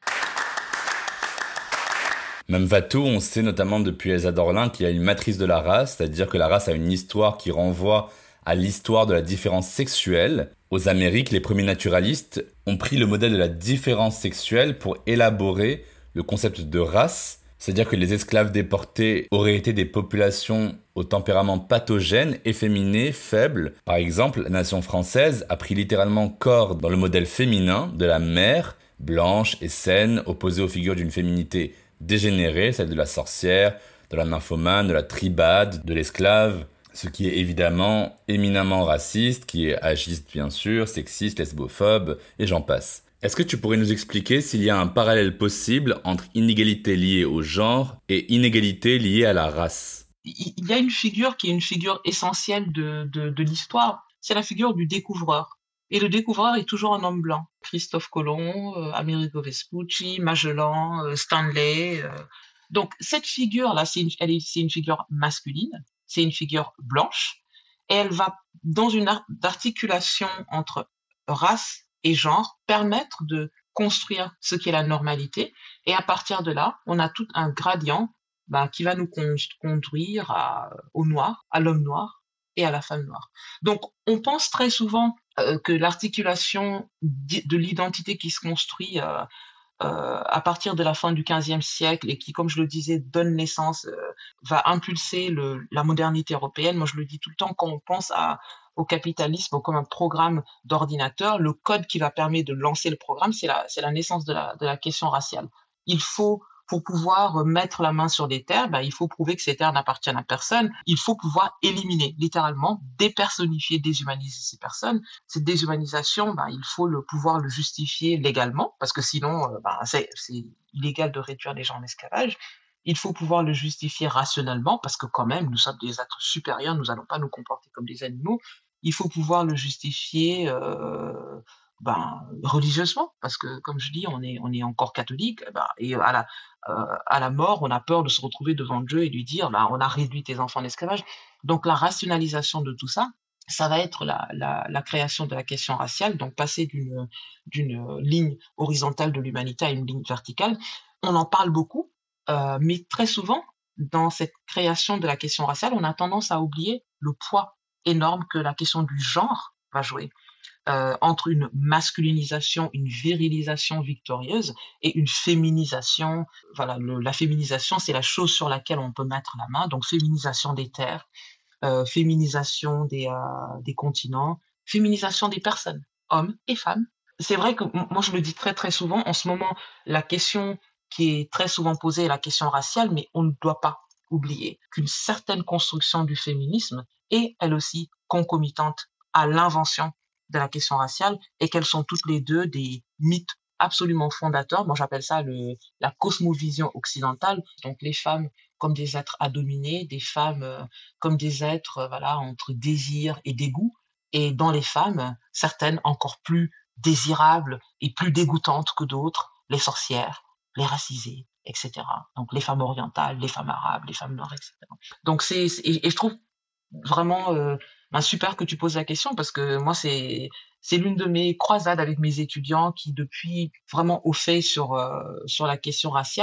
Speaker 3: Même Vatou, on sait notamment depuis Elsa Dorlin qu'il y a une matrice de la race, c'est-à-dire que la race a une histoire qui renvoie à l'histoire de la différence sexuelle. Aux Amériques, les premiers naturalistes ont pris le modèle de la différence sexuelle pour élaborer le concept de race, c'est-à-dire que les esclaves déportés auraient été des populations au tempérament pathogène, efféminé, faible. Par exemple, la nation française a pris littéralement corps dans le modèle féminin de la mère, blanche et saine, opposée aux figures d'une féminité dégénérée, celle de la sorcière, de la nymphomane, de la tribade, de l'esclave, ce qui est évidemment éminemment raciste, qui est agiste bien sûr, sexiste, lesbophobe, et j'en passe. Est-ce que tu pourrais nous expliquer s'il y a un parallèle possible entre inégalité liée au genre et inégalité liée à la race ?
Speaker 5: Il y a une figure qui est une figure essentielle de, de, de l'histoire, c'est la figure du découvreur. Et le découvreur est toujours un homme blanc. Christophe Colomb, euh, Amerigo Vespucci, Magellan, euh, Stanley. Euh. Donc cette figure-là, c'est une, elle est, c'est une figure masculine, c'est une figure blanche, et elle va, dans une ar- articulation entre race et genre, permettre de construire ce qu'est la normalité. Et à partir de là, on a tout un gradient bah, qui va nous con- conduire à, au noir, à l'homme noir et à la femme noire. Donc on pense très souvent euh, que l'articulation di- de l'identité qui se construit euh, euh, à partir de la fin du quinzième siècle et qui, comme je le disais, donne naissance, euh, va impulser le, la modernité européenne. Moi, je le dis tout le temps, quand on pense à, au capitalisme comme un programme d'ordinateur, le code qui va permettre de lancer le programme, c'est la, c'est la naissance de la, de la question raciale. Il faut, pour pouvoir mettre la main sur des terres, ben, il faut prouver que ces terres n'appartiennent à personne. Il faut pouvoir éliminer, littéralement, dépersonnifier, déshumaniser ces personnes. Cette déshumanisation, ben, il faut le pouvoir le justifier légalement, parce que sinon, ben, c'est, c'est illégal de réduire les gens en esclavage. Il faut pouvoir le justifier rationnellement, parce que quand même, nous sommes des êtres supérieurs, nous n'allons pas nous comporter comme des animaux. Il faut pouvoir le justifier euh, ben, religieusement, parce que, comme je dis, on est, on est encore catholique, ben, et à la, euh, à la mort, on a peur de se retrouver devant Dieu et lui dire, ben, on a réduit tes enfants en esclavage. Donc la rationalisation de tout ça, ça va être la, la, la création de la question raciale, donc passer d'une, d'une ligne horizontale de l'humanité à une ligne verticale. On en parle beaucoup, euh, mais très souvent, dans cette création de la question raciale, on a tendance à oublier le poids énorme que la question du genre va jouer. Euh, entre une masculinisation, une virilisation victorieuse et une féminisation. Voilà, le, la féminisation, c'est la chose sur laquelle on peut mettre la main. Donc, féminisation des terres, euh, féminisation des, euh, des continents, féminisation des personnes, hommes et femmes. C'est vrai que moi, je le dis très, très souvent. En ce moment, la question qui est très souvent posée est la question raciale, mais on ne doit pas oublier qu'une certaine construction du féminisme est, elle aussi, concomitante à l'invention de la question raciale et qu'elles sont toutes les deux des mythes absolument fondateurs. Moi, j'appelle ça le, la cosmovision occidentale. Donc, les femmes comme des êtres à dominer, des femmes euh, comme des êtres, euh, voilà, entre désir et dégoût. Et dans les femmes, certaines encore plus désirables et plus dégoûtantes que d'autres, les sorcières, les racisées, et cetera. Donc, les femmes orientales, les femmes arabes, les femmes noires, et cetera. Donc, c'est, c'est et, et je trouve vraiment euh, ben, super que tu poses la question parce que moi c'est c'est l'une de mes croisades avec mes étudiants qui depuis vraiment au fait sur euh, sur la question raciale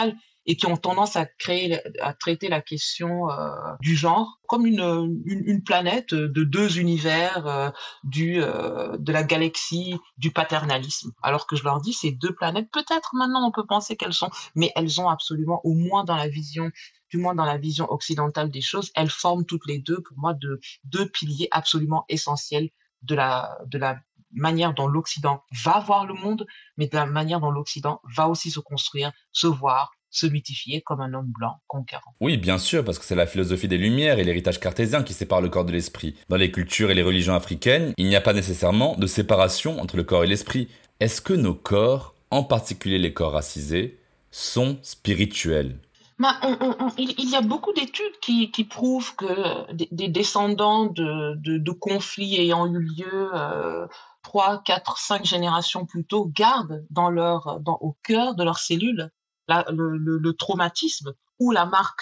Speaker 5: et qui ont tendance à créer, à traiter la question euh, du genre comme une, une, une planète de deux univers, euh, du euh, de la galaxie du paternalisme. Alors que je leur dis, ces deux planètes, peut-être maintenant on peut penser qu'elles sont, mais elles ont absolument, au moins dans la vision, du moins dans la vision occidentale des choses, elles forment toutes les deux, pour moi, de deux piliers absolument essentiels de la de la manière dont l'Occident va voir le monde, mais de la manière dont l'Occident va aussi se construire, se voir, se mythifier comme un homme blanc conquérant.
Speaker 3: Oui, bien sûr, parce que c'est la philosophie des Lumières et l'héritage cartésien qui sépare le corps de l'esprit. Dans les cultures et les religions africaines, il n'y a pas nécessairement de séparation entre le corps et l'esprit. Est-ce que nos corps, en particulier les corps racisés, sont spirituels ?
Speaker 5: Bah, on, on, on, il, il y a beaucoup d'études qui, qui prouvent que des, des descendants de, de, de conflits ayant eu lieu euh, trois, quatre, cinq générations plus tôt gardent dans leur, dans, au cœur de leurs cellules la, le, le, le traumatisme ou la marque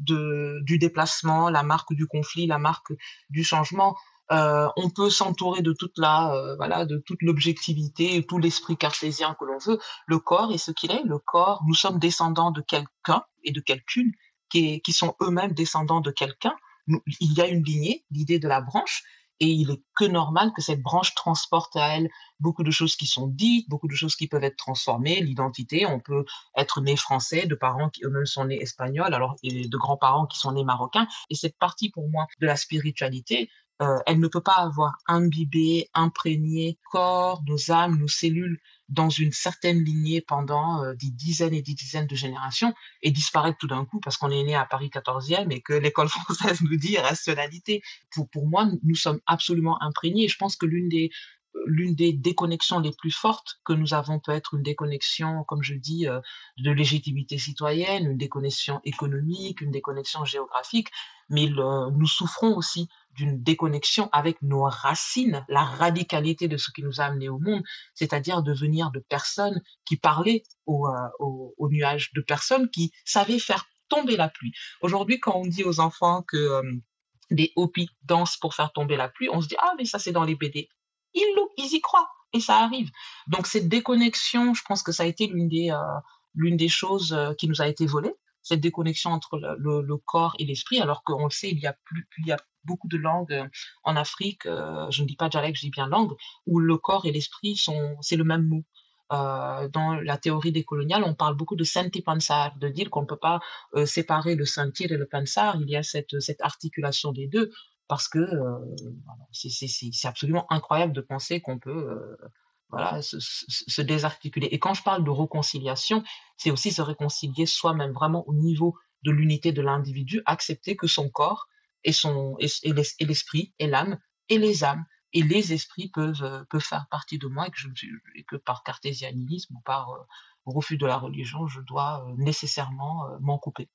Speaker 5: de, du déplacement, la marque du conflit, la marque du changement. Euh, on peut s'entourer de toute la, euh, voilà, de toute l'objectivité, tout l'esprit cartésien que l'on veut. Le corps est ce qu'il est. Le corps, nous sommes descendants de quelqu'un et de quelqu'une qui, est, qui sont eux-mêmes descendants de quelqu'un. Nous, il y a une lignée, l'idée de la branche, et il est que normal que cette branche transporte à elle beaucoup de choses qui sont dites, beaucoup de choses qui peuvent être transformées. L'identité, on peut être né français, de parents qui eux-mêmes sont nés espagnols, alors et de grands-parents qui sont nés marocains. Et cette partie, pour moi, de la spiritualité, Euh, elle ne peut pas avoir imbibé, imprégné corps, nos âmes, nos cellules dans une certaine lignée pendant euh, des dizaines et des dizaines de générations et disparaître tout d'un coup parce qu'on est né à Paris quatorzième et que l'école française nous dit rationalité. Pour, pour moi, nous sommes absolument imprégnés. Je pense que l'une des l'une des déconnexions les plus fortes que nous avons peut être une déconnexion, comme je dis, euh, de légitimité citoyenne, une déconnexion économique, une déconnexion géographique, mais le, nous souffrons aussi d'une déconnexion avec nos racines, la radicalité de ce qui nous a amenés au monde, c'est-à-dire devenir de personnes qui parlaient au, euh, au, au nuage, de personnes qui savaient faire tomber la pluie. Aujourd'hui, quand on dit aux enfants que euh, des Hopis dansent pour faire tomber la pluie, on se dit « Ah, mais ça, c'est dans les B D ». Ils, ils y croient et ça arrive. Donc cette déconnexion, je pense que ça a été l'une des, euh, l'une des choses euh, qui nous a été volée, cette déconnexion entre le, le, le corps et l'esprit, alors qu'on le sait, il y a, plus, il y a beaucoup de langues euh, en Afrique, euh, je ne dis pas dialecte, je dis bien langue, où le corps et l'esprit, sont, c'est le même mot. Euh, dans la théorie décoloniale, on parle beaucoup de senti pensar, de dire qu'on ne peut pas euh, séparer le sentir et le pensar, il y a cette, cette articulation des deux, parce que euh, c'est, c'est, c'est absolument incroyable de penser qu'on peut euh, voilà, se, se, se désarticuler. Et quand je parle de réconciliation, c'est aussi se réconcilier soi-même, vraiment au niveau de l'unité de l'individu, accepter que son corps et, son, et, et l'esprit et l'âme et les âmes et les esprits peuvent, peuvent faire partie de moi et que, je, et que par cartésianisme ou par euh, refus de la religion, je dois euh, nécessairement euh, m'en couper.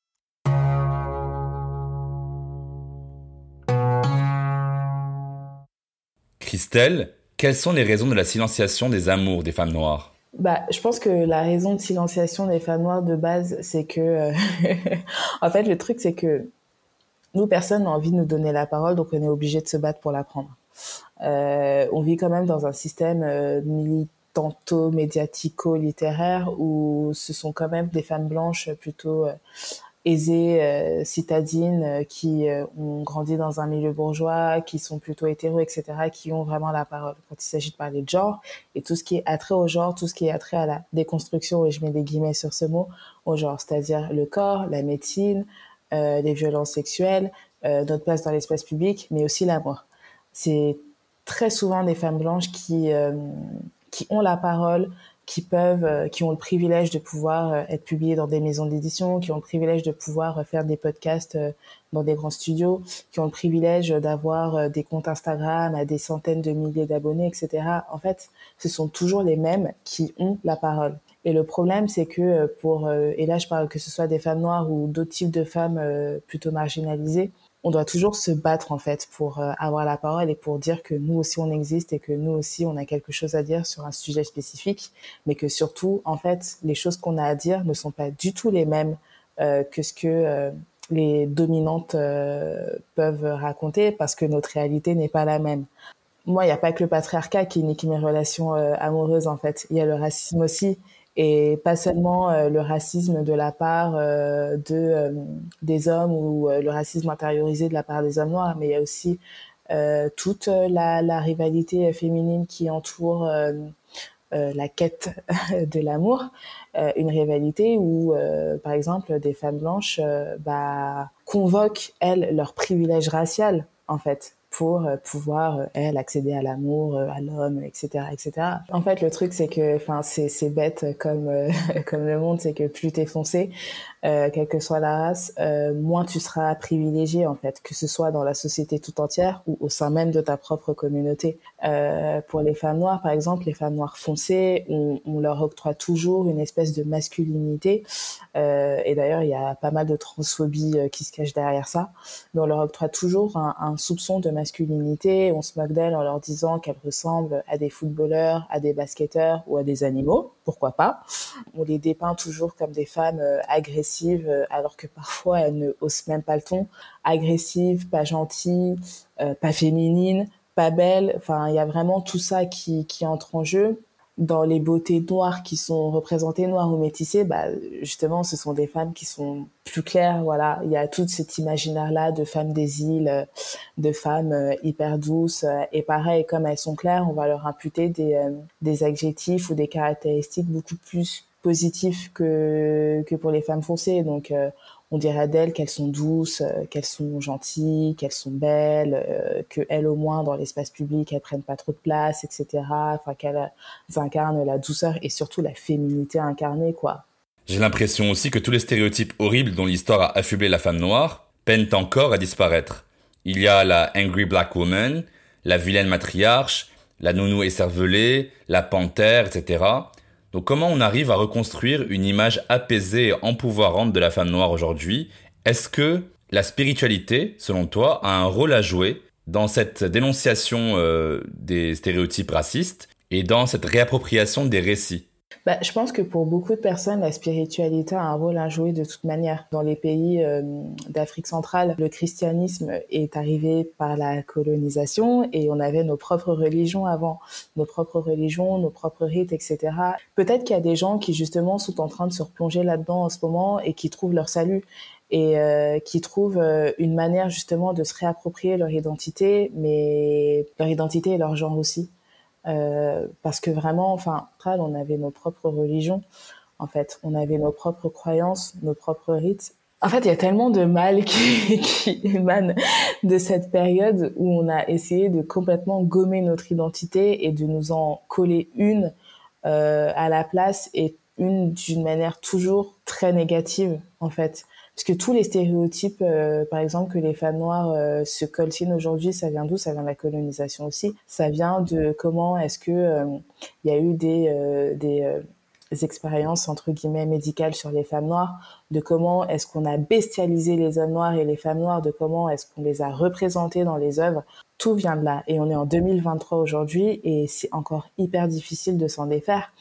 Speaker 3: Christelle, quelles sont les raisons de la silenciation des amours des femmes noires ?
Speaker 6: Bah, je pense que la raison de silenciation des femmes noires de base, c'est que... Euh, en fait, le truc, c'est que nous, personne n'a envie de nous donner la parole, donc on est obligé de se battre pour la prendre. Euh, on vit quand même dans un système euh, militanto-médiatico-littéraire où ce sont quand même des femmes blanches plutôt euh, aisées, euh, citadines, euh, qui euh, ont grandi dans un milieu bourgeois, qui sont plutôt hétéros, et cetera, qui ont vraiment la parole quand il s'agit de parler de genre. Et tout ce qui est attrait au genre, tout ce qui est attrait à la déconstruction, et je mets des guillemets sur ce mot, au genre, c'est-à-dire le corps, la médecine, euh, les violences sexuelles, euh, notre place dans l'espace public, mais aussi la mort. C'est très souvent des femmes blanches qui, euh, qui ont la parole, qui peuvent, euh, qui ont le privilège de pouvoir euh, être publiées dans des maisons d'édition, qui ont le privilège de pouvoir euh, faire des podcasts euh, dans des grands studios, qui ont le privilège d'avoir euh, des comptes Instagram à des centaines de milliers d'abonnés, et cetera. En fait, ce sont toujours les mêmes qui ont la parole. Et le problème, c'est que pour, euh, et là je parle que ce soit des femmes noires ou d'autres types de femmes euh, plutôt marginalisées, on doit toujours se battre en fait pour euh, avoir la parole et pour dire que nous aussi on existe et que nous aussi on a quelque chose à dire sur un sujet spécifique, mais que surtout en fait les choses qu'on a à dire ne sont pas du tout les mêmes euh, que ce que euh, les dominantes euh, peuvent raconter, parce que notre réalité n'est pas la même. Moi, il n'y a pas que le patriarcat qui nique mes relations euh, amoureuses en fait, il y a le racisme aussi. Et pas seulement euh, le racisme de la part euh, de, euh, des hommes ou euh, le racisme intériorisé de la part des hommes noirs, mais il y a aussi euh, toute la, la rivalité féminine qui entoure euh, euh, la quête de l'amour, euh, une rivalité où, euh, par exemple, des femmes blanches euh, bah, convoquent, elles, leur privilège racial, en fait, pour euh, pouvoir, euh, elles, accéder à l'amour, euh, à l'homme, et cetera, et cetera. En fait, le truc, c'est que, enfin, c'est, c'est bête comme, euh, comme le monde, c'est que plus t'es foncé, euh, quelle que soit la race, euh, moins tu seras privilégié, en fait, que ce soit dans la société tout entière ou au sein même de ta propre communauté. Euh, pour les femmes noires, par exemple, les femmes noires foncées, on, on leur octroie toujours une espèce de masculinité. Euh, et d'ailleurs, il y a pas mal de transphobie euh, qui se cache derrière ça. Mais on leur octroie toujours un, un soupçon de masculinité. On se moque d'elles en leur disant qu'elles ressemblent à des footballeurs, à des basketteurs ou à des animaux. Pourquoi pas? On les dépeint toujours comme des femmes euh, agressives, euh, alors que parfois elles ne haussent même pas le ton. Agressives, pas gentilles, euh, pas féminines, pas belles. Enfin, il y a vraiment tout ça qui, qui entre en jeu. Dans les beautés noires qui sont représentées, noires ou métissées, bah, justement, ce sont des femmes qui sont plus claires, voilà. Il y a tout cet imaginaire-là de femmes des îles, de femmes euh, hyper douces. Euh, et pareil, comme elles sont claires, on va leur imputer des, euh, des adjectifs ou des caractéristiques beaucoup plus positifs que, que pour les femmes foncées. Donc, euh, on dirait d'elles qu'elles sont douces, euh, qu'elles sont gentilles, qu'elles sont belles, euh, qu'elles au moins dans l'espace public elles prennent pas trop de place, et cetera. Enfin qu'elles incarnent la douceur et surtout la féminité incarnée, quoi.
Speaker 3: J'ai l'impression aussi que tous les stéréotypes horribles dont l'histoire a affublé la femme noire peinent encore à disparaître. Il y a la angry black woman, la vilaine matriarche, la nounou écervelée, la panthère, et cetera. Donc comment on arrive à reconstruire une image apaisée et empouvoirante de la femme noire aujourd'hui? Est-ce que la spiritualité, selon toi, a un rôle à jouer dans cette dénonciation euh, des stéréotypes racistes et dans cette réappropriation des récits?
Speaker 6: Bah, je pense que pour beaucoup de personnes, la spiritualité a un rôle à jouer de toute manière. Dans les pays euh, d'Afrique centrale, le christianisme est arrivé par la colonisation et on avait nos propres religions avant, nos propres religions, nos propres rites, et cetera. Peut-être qu'il y a des gens qui justement sont en train de se replonger là-dedans en ce moment et qui trouvent leur salut et euh, qui trouvent euh, une manière justement de se réapproprier leur identité, mais leur identité et leur genre aussi. Euh, parce que vraiment, enfin, on avait nos propres religions, en fait, on avait nos propres croyances, nos propres rites. En fait, il y a tellement de mal qui, qui émane de cette période où on a essayé de complètement gommer notre identité et de nous en coller une euh, à la place et une d'une manière toujours très négative, en fait. Parce que tous les stéréotypes, euh, par exemple, que les femmes noires euh, se coltinent aujourd'hui, ça vient d'où? Ça vient de la colonisation aussi. Ça vient de comment est-ce que euh, il y a eu des euh, des, euh, des expériences entre guillemets médicales sur les femmes noires, de comment est-ce qu'on a bestialisé les hommes noirs et les femmes noires, de comment est-ce qu'on les a représentés dans les œuvres. Tout vient de là. Et on est en deux mille vingt-trois aujourd'hui et c'est encore hyper difficile de s'en défaire.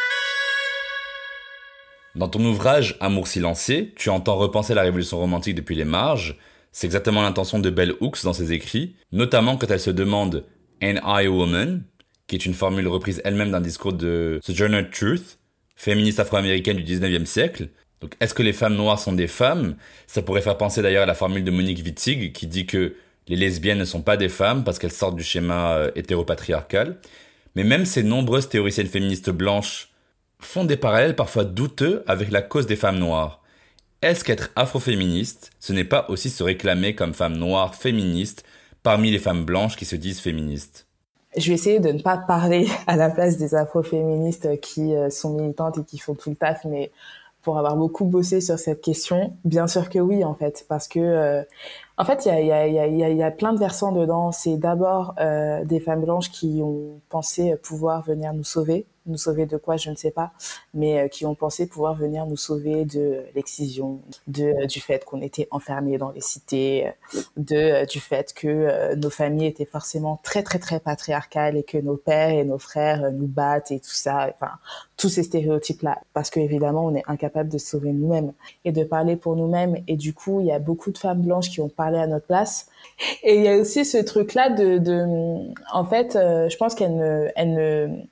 Speaker 3: Dans ton ouvrage Amour silencieux, tu entends repenser la révolution romantique depuis les marges. C'est exactement l'intention de Bell Hooks dans ses écrits, notamment quand elle se demande « Am I a woman ?», qui est une formule reprise elle-même d'un discours de Sojourner Truth, féministe afro-américaine du dix-neuvième siècle. Donc, est-ce que les femmes noires sont des femmes? Ça pourrait faire penser d'ailleurs à la formule de Monique Wittig, qui dit que les lesbiennes ne sont pas des femmes parce qu'elles sortent du schéma euh, hétéropatriarcal. Mais même ces nombreuses théoriciennes féministes blanches font des parallèles parfois douteux avec la cause des femmes noires. Est-ce qu'être afroféministe, ce n'est pas aussi se réclamer comme femme noire féministe parmi les femmes blanches qui se disent féministes?
Speaker 6: Je vais essayer de ne pas parler à la place des afroféministes qui sont militantes et qui font tout le taf, mais pour avoir beaucoup bossé sur cette question, bien sûr que oui, en fait, parce que euh, en fait, il y a, y, a, y, a, y, a, y a plein de versants dedans. C'est d'abord euh, des femmes blanches qui ont pensé pouvoir venir nous sauver. Nous sauver de quoi, je ne sais pas, mais euh, qui ont pensé pouvoir venir nous sauver de l'excision, de, euh, du fait qu'on était enfermés dans les cités, de, euh, du fait que euh, nos familles étaient forcément très, très, très patriarcales et que nos pères et nos frères euh, nous battent et tout ça, enfin, tous ces stéréotypes-là, parce qu'évidemment, on est incapable de se sauver nous-mêmes et de parler pour nous-mêmes. Et du coup, il y a beaucoup de femmes blanches qui ont parlé à notre place. Et il y a aussi ce truc-là de, de en fait, euh, je pense qu'elles ne, elles ne,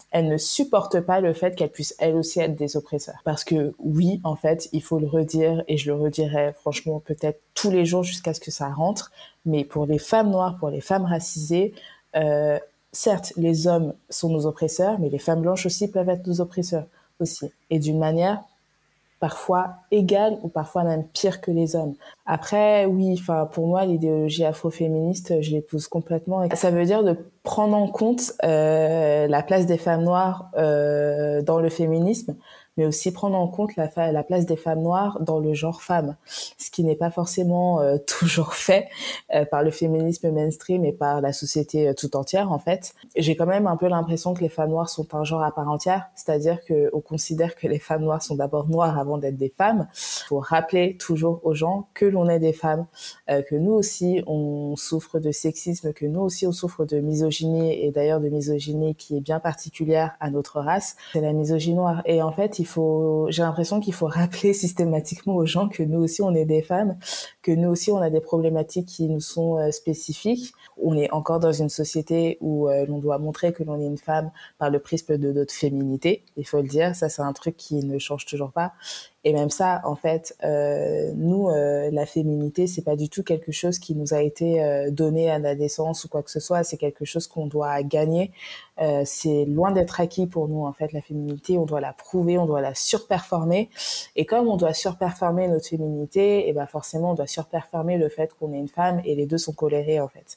Speaker 6: elles ne supportent pas le fait qu'elles puissent elles aussi être des oppresseurs. Parce que oui, en fait, il faut le redire, et je le redirai franchement peut-être tous les jours jusqu'à ce que ça rentre, mais pour les femmes noires, pour les femmes racisées, euh, certes, les hommes sont nos oppresseurs, mais les femmes blanches aussi peuvent être nos oppresseurs aussi. Et d'une manière parfois égale ou parfois même pire que les hommes. Après, oui, enfin, pour moi, l'idéologie afroféministe, je l'épouse complètement. Ça veut dire de prendre en compte euh, la place des femmes noires euh, dans le féminisme, mais aussi prendre en compte la, fa- la place des femmes noires dans le genre femme, ce qui n'est pas forcément euh, toujours fait euh, par le féminisme mainstream et par la société euh, tout entière, en fait. J'ai quand même un peu l'impression que les femmes noires sont un genre à part entière, c'est-à-dire qu'on considère que les femmes noires sont d'abord noires avant d'être des femmes. Il faut rappeler toujours aux gens que l'on est des femmes, euh, que nous aussi on souffre de sexisme, que nous aussi on souffre de misogynie, et d'ailleurs de misogynie qui est bien particulière à notre race, c'est la misogynie noire. Et en fait, il faut, j'ai l'impression qu'il faut rappeler systématiquement aux gens que nous aussi on est des femmes, que nous aussi on a des problématiques qui nous sont euh, spécifiques. On est encore dans une société où euh, l'on doit montrer que l'on est une femme par le prisme de notre féminité, il faut le dire, ça c'est un truc qui ne change toujours pas. Et même ça, en fait, euh, nous, euh, la féminité, c'est pas du tout quelque chose qui nous a été euh, donné à la naissance ou quoi que ce soit. C'est quelque chose qu'on doit gagner. Euh, c'est loin d'être acquis pour nous, en fait, la féminité. On doit la prouver, on doit la surperformer. Et comme on doit surperformer notre féminité, et ben forcément, on doit surperformer le fait qu'on est une femme, et les deux sont colérés, en fait.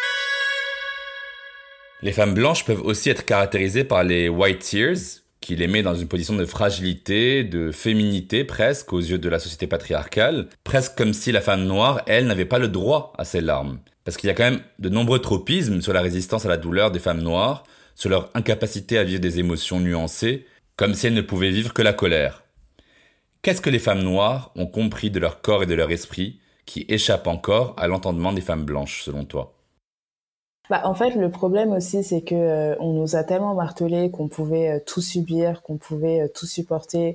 Speaker 3: Les femmes blanches peuvent aussi être caractérisées par les white tears, qui les met dans une position de fragilité, de féminité presque aux yeux de la société patriarcale, presque comme si la femme noire, elle, n'avait pas le droit à ces larmes. Parce qu'il y a quand même de nombreux tropismes sur la résistance à la douleur des femmes noires, sur leur incapacité à vivre des émotions nuancées, comme si elles ne pouvaient vivre que la colère. Qu'est-ce que les femmes noires ont compris de leur corps et de leur esprit qui échappe encore à l'entendement des femmes blanches, selon toi ?
Speaker 6: Bah, en fait, le problème aussi, c'est que euh, on nous a tellement martelé qu'on pouvait euh, tout subir, qu'on pouvait euh, tout supporter,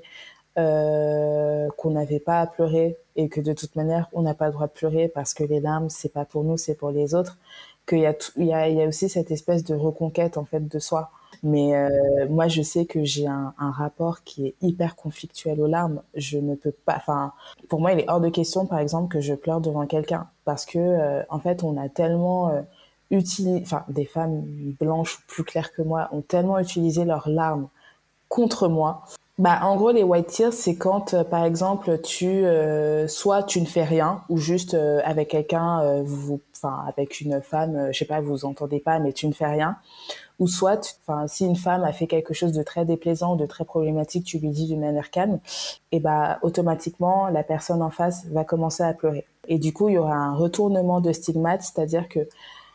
Speaker 6: euh, qu'on n'avait pas à pleurer, et que de toute manière, on n'a pas le droit de pleurer parce que les larmes, c'est pas pour nous, c'est pour les autres. Qu'il y a, tout, il y a, il y a aussi cette espèce de reconquête en fait de soi. Mais euh, moi, je sais que j'ai un, un rapport qui est hyper conflictuel aux larmes. Je ne peux pas. Enfin, pour moi, il est hors de question, par exemple, que je pleure devant quelqu'un, parce que euh, en fait, on a tellement euh, utilisé, enfin, des femmes blanches ou plus claires que moi ont tellement utilisé leurs larmes contre moi. Bah, en gros, les white tears, c'est quand, euh, par exemple, tu, euh, soit tu ne fais rien, ou juste euh, avec quelqu'un, euh, vous, enfin, avec une femme, euh, je sais pas, vous vous entendez pas, mais tu ne fais rien. Ou soit, enfin, si une femme a fait quelque chose de très déplaisant, de très problématique, tu lui dis d'une manière calme, et bah, automatiquement, la personne en face va commencer à pleurer. Et du coup, il y aura un retournement de stigmate, c'est-à-dire que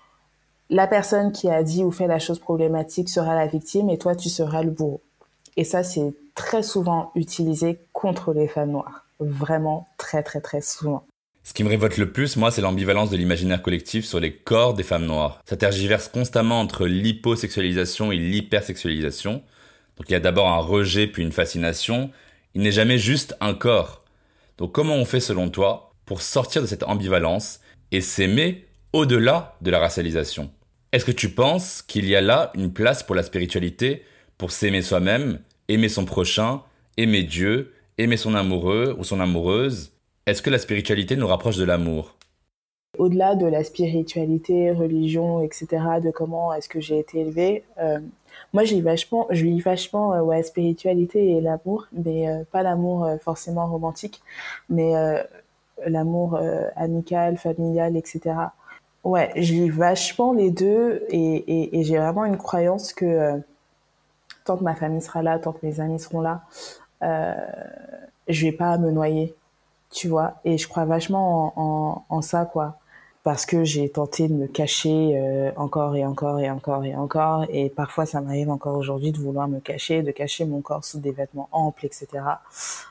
Speaker 6: la personne qui a dit ou fait la chose problématique sera la victime, et toi, tu seras le bourreau. Et ça, c'est très souvent utilisé contre les femmes noires. Vraiment très, très, très souvent.
Speaker 3: Ce qui me révolte le plus, moi, c'est l'ambivalence de l'imaginaire collectif sur les corps des femmes noires. Ça tergiverse constamment entre l'hyposexualisation et l'hypersexualisation. Donc il y a d'abord un rejet puis une fascination. Il n'est jamais juste un corps. Donc comment on fait selon toi pour sortir de cette ambivalence et s'aimer au-delà de la racialisation ? Est-ce que tu penses qu'il y a là une place pour la spiritualité, pour s'aimer soi-même, aimer son prochain, aimer Dieu, aimer son amoureux ou son amoureuse ? Est-ce que la spiritualité nous rapproche de l'amour ?
Speaker 6: Au-delà de la spiritualité, religion, et cetera, de comment est-ce que j'ai été élevée, euh, moi je lis vachement, je lis vachement euh, ouais, spiritualité et l'amour, mais euh, pas l'amour euh, forcément romantique, mais euh, l'amour euh, amical, familial, et cetera. Ouais, je lis vachement les deux, et, et, et j'ai vraiment une croyance que euh, tant que ma famille sera là, tant que mes amis seront là, euh, je vais pas me noyer. Tu vois, et je crois vachement en, en, en ça, quoi, parce que j'ai tenté de me cacher euh, encore et encore et encore et encore, et parfois ça m'arrive encore aujourd'hui de vouloir me cacher, de cacher mon corps sous des vêtements amples, et cetera.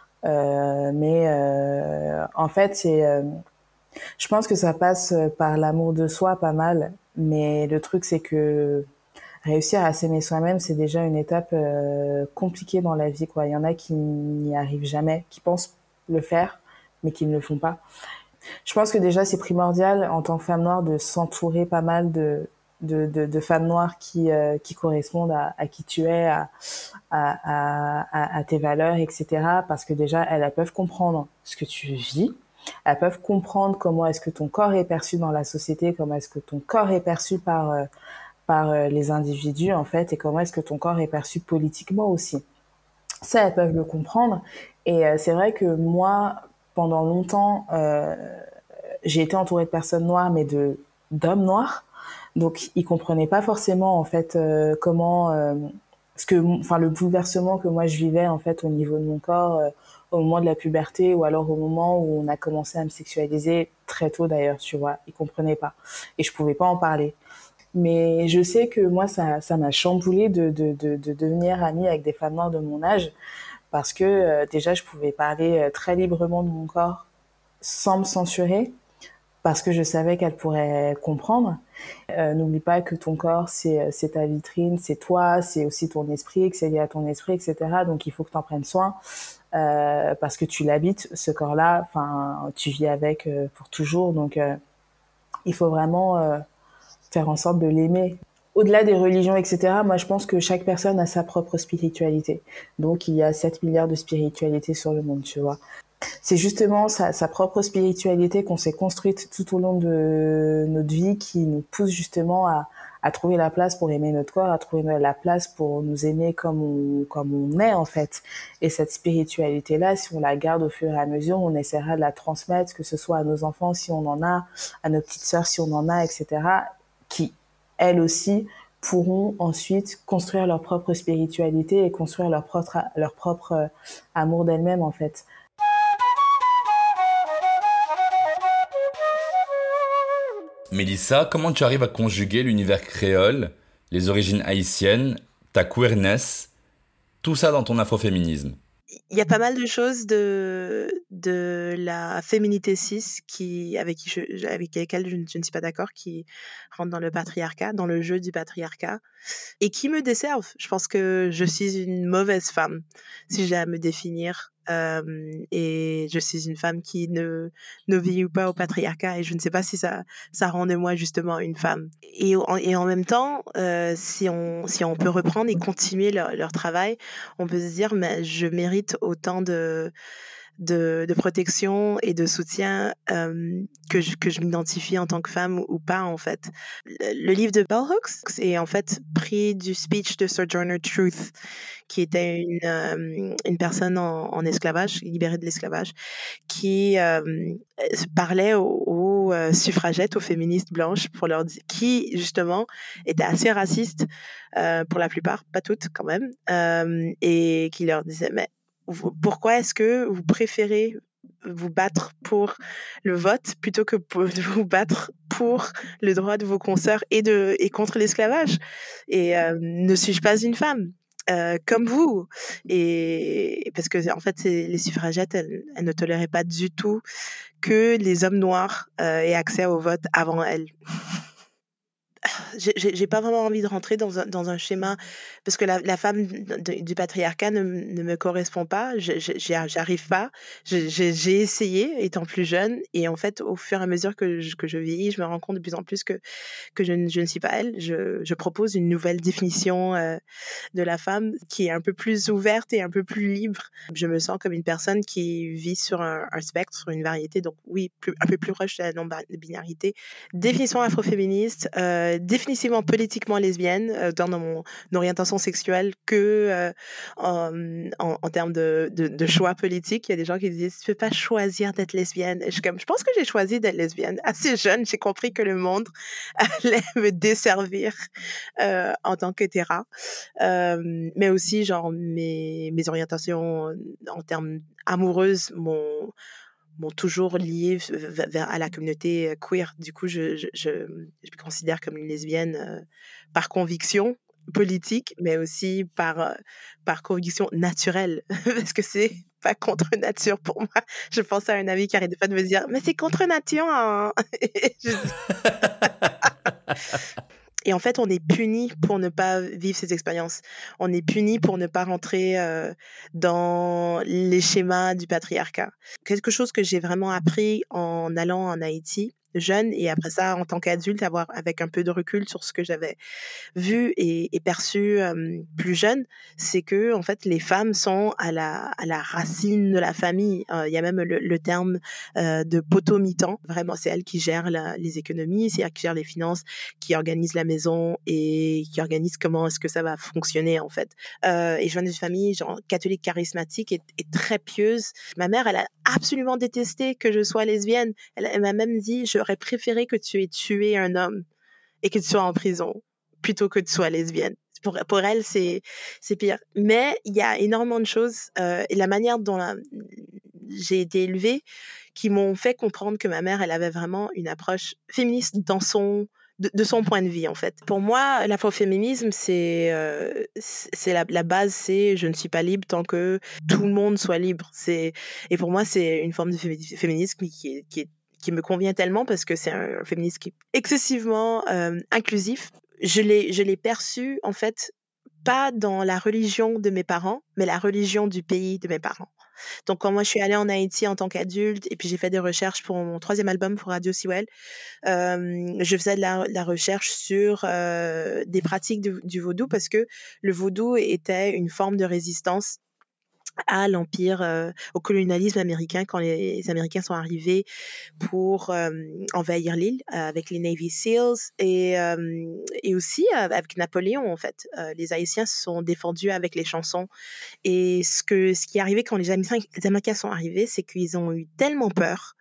Speaker 6: Euh, mais euh, en fait, c'est, euh, je pense que ça passe par l'amour de soi pas mal, mais le truc c'est que réussir à s'aimer soi-même, c'est déjà une étape euh, compliquée dans la vie, quoi. Il y en a qui n'y arrivent jamais, qui pensent le faire, mais qui ne le font pas. Je pense que déjà, c'est primordial en tant que femme noire de s'entourer pas mal de, de, de, de femmes noires qui, euh, qui correspondent à, à qui tu es, à, à, à, à tes valeurs, et cetera. Parce que déjà, elles, elles peuvent comprendre ce que tu vis. Elles peuvent comprendre comment est-ce que ton corps est perçu dans la société, comment est-ce que ton corps est perçu par, euh, par euh, les individus, en fait, et comment est-ce que ton corps est perçu politiquement aussi. Ça, elles peuvent le comprendre. Et euh, c'est vrai que moi, pendant longtemps, euh, j'ai été entourée de personnes noires, mais de d'hommes noirs. Donc, ils comprenaient pas forcément, en fait, euh, comment... Euh, ce que, enfin, le bouleversement que moi, je vivais, en fait, au niveau de mon corps, euh, au moment de la puberté, ou alors au moment où on a commencé à me sexualiser, très tôt d'ailleurs, tu vois. Ils comprenaient pas. Et je pouvais pas en parler. Mais je sais que moi, ça, ça m'a chamboulée de, de, de, de devenir amie avec des femmes noires de mon âge, parce que euh, déjà, je pouvais parler euh, très librement de mon corps sans me censurer, parce que je savais qu'elle pourrait comprendre. Euh, n'oublie pas que ton corps, c'est, c'est ta vitrine, c'est toi, c'est aussi ton esprit, que c'est lié à ton esprit, et cetera. Donc, il faut que tu en prennes soin, euh, parce que tu l'habites, ce corps-là, enfin, tu vis avec euh, pour toujours. Donc, euh, il faut vraiment euh, faire en sorte de l'aimer. Au-delà des religions, et cetera, moi, je pense que chaque personne a sa propre spiritualité. Donc, il y a sept milliards de spiritualités sur le monde, tu vois. C'est justement sa, sa propre spiritualité qu'on s'est construite tout au long de notre vie qui nous pousse justement à, à trouver la place pour aimer notre corps, à trouver la place pour nous aimer comme on, comme on est en fait. Et cette spiritualité-là, si on la garde au fur et à mesure, on essaiera de la transmettre, que ce soit à nos enfants si on en a, à nos petites sœurs si on en a, et cetera, qui, elles aussi, pourront ensuite construire leur propre spiritualité et construire leur propre, leur propre amour d'elles-mêmes en fait.
Speaker 3: Mélissa, comment tu arrives à conjuguer l'univers créole, les origines haïtiennes, ta queerness, tout ça dans ton afroféminisme?
Speaker 7: Il y a pas mal de choses de, de la féminité cis qui, avec, qui je, avec lesquelles je, je ne suis pas d'accord, qui rentrent dans le patriarcat, dans le jeu du patriarcat, et qui me desservent. Je pense que je suis une mauvaise femme, si j'ai à me définir. Euh, et je suis une femme qui ne n'obéit pas au patriarcat et je ne sais pas si ça ça rend de moi justement une femme. Et en, et en même temps, euh, si on si on peut reprendre et continuer leur, leur travail, on peut se dire mais je mérite autant de de, de protection et de soutien euh, que je, que je m'identifie en tant que femme ou, ou pas en fait. Le, le livre de Bell Hooks est en fait pris du speech de Sojourner Truth, qui était une, euh, une personne en, en esclavage, libérée de l'esclavage, qui euh, parlait aux, aux euh, suffragettes, aux féministes blanches, pour leur dire, qui justement étaient assez racistes euh, pour la plupart, pas toutes quand même, euh, et qui leur disait mais pourquoi est-ce que vous préférez vous battre pour le vote plutôt que pour vous battre pour le droit de vos consoeurs et, de, et contre l'esclavage? Et euh, ne suis-je pas une femme euh, comme vous? Et parce que en fait, c'est, les suffragettes, elles, elles ne toléraient pas du tout que les hommes noirs euh, aient accès au vote avant elles. J'ai, j'ai pas vraiment envie de rentrer dans un, dans un schéma parce que la, la femme de, du patriarcat ne, ne me correspond pas, je, je, j'arrive pas, je, j'ai, j'ai essayé étant plus jeune et en fait au fur et à mesure que je, que je vieillis, je me rends compte de plus en plus que, que je, ne, je ne suis pas elle. Je, je propose une nouvelle définition euh, de la femme qui est un peu plus ouverte et un peu plus libre. Je me sens comme une personne qui vit sur un, un spectre, sur une variété, donc oui, plus, un peu plus proche de la non-binarité. Définition afroféministe, euh, définitivement politiquement lesbienne euh, dans mon orientation sexuelle que euh, en, en, en termes de, de, de choix politique. Il y a des gens qui disent tu ne peux pas choisir d'être lesbienne. Et je, comme, je pense que j'ai choisi d'être lesbienne. Assez jeune, j'ai compris que le monde allait me desservir euh, en tant qu'hétéra. Euh, mais aussi genre mes, mes orientations en termes amoureuses m'ont m'ont toujours liée vers à la communauté queer. Du coup, je, je, je, je me considère comme une lesbienne euh, par conviction politique, mais aussi par, euh, par conviction naturelle, parce que c'est pas contre nature pour moi. Je pense à un ami qui arrête pas de me dire « Mais c'est contre nature hein !» je... Et en fait, on est puni pour ne pas vivre ces expériences. On est puni pour ne pas rentrer euh, dans les schémas du patriarcat. Quelque chose que j'ai vraiment appris en allant en Haïti, jeune et après ça, en tant qu'adulte, avoir avec un peu de recul sur ce que j'avais vu et, et perçu euh, plus jeune, c'est que en fait les femmes sont à la à la racine de la famille. Euh, Il y a même le, le terme euh, de potomitan. Vraiment, c'est elle qui gère la, les économies, c'est elle qui gère les finances, qui organise la maison et qui organise comment est-ce que ça va fonctionner en fait. Euh, et je viens d'une famille genre catholique charismatique et, et très pieuse. Ma mère, elle a absolument détesté que je sois lesbienne. Elle, elle m'a même dit, j'aurais préféré que tu aies tué un homme et que tu sois en prison plutôt que tu sois lesbienne. Pour, pour elle, c'est, c'est pire. Mais il y a énormément de choses euh, et la manière dont la, j'ai été élevée qui m'ont fait comprendre que ma mère, elle avait vraiment une approche féministe dans son De, de son point de vue, en fait. Pour moi, l'afroféminisme, c'est, euh, c'est la, la base, c'est je ne suis pas libre tant que tout le monde soit libre. C'est, et pour moi, c'est une forme de féminisme qui est, qui est, qui me convient tellement parce que c'est un, un féminisme qui est excessivement euh, inclusif. Je l'ai, je l'ai perçu, en fait, pas dans la religion de mes parents, mais la religion du pays de mes parents. Donc, quand moi, je suis allée en Haïti en tant qu'adulte et puis j'ai fait des recherches pour mon troisième album pour Radio Sewell, euh, je faisais de la, de la recherche sur euh, des pratiques du, du vaudou parce que le vaudou était une forme de résistance à l'empire, euh, au colonialisme américain quand les, les Américains sont arrivés pour euh, envahir l'île euh, avec les Navy Seals et, euh, et aussi euh, avec Napoléon en fait. Euh, les Haïtiens se sont défendus avec les chansons et ce, que, ce qui est arrivé quand les Américains, les Américains sont arrivés, c'est qu'ils ont eu tellement peur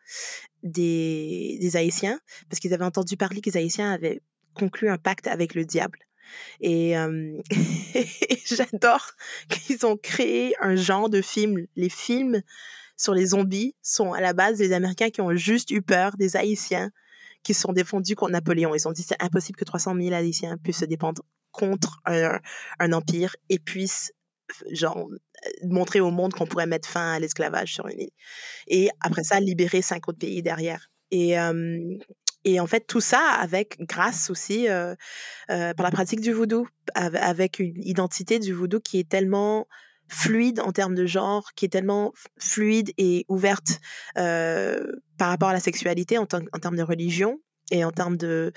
Speaker 7: des, des Haïtiens parce qu'ils avaient entendu parler que les Haïtiens avaient conclu un pacte avec le diable. Et, euh, et j'adore qu'ils ont créé un genre de film. Les films sur les zombies sont à la base des Américains qui ont juste eu peur des Haïtiens qui se sont défendus contre Napoléon. Ils ont dit c'est impossible que trois cent mille Haïtiens puissent se défendre contre un, un empire et puissent genre montrer au monde qu'on pourrait mettre fin à l'esclavage sur une île. Et après ça, libérer cinq autres pays derrière. Et... Euh, Et en fait, tout ça avec, grâce aussi, euh, euh, par la pratique du voodoo, avec une identité du voodoo qui est tellement fluide en termes de genre, qui est tellement fluide et ouverte euh, par rapport à la sexualité en, t- en termes de religion et en termes de,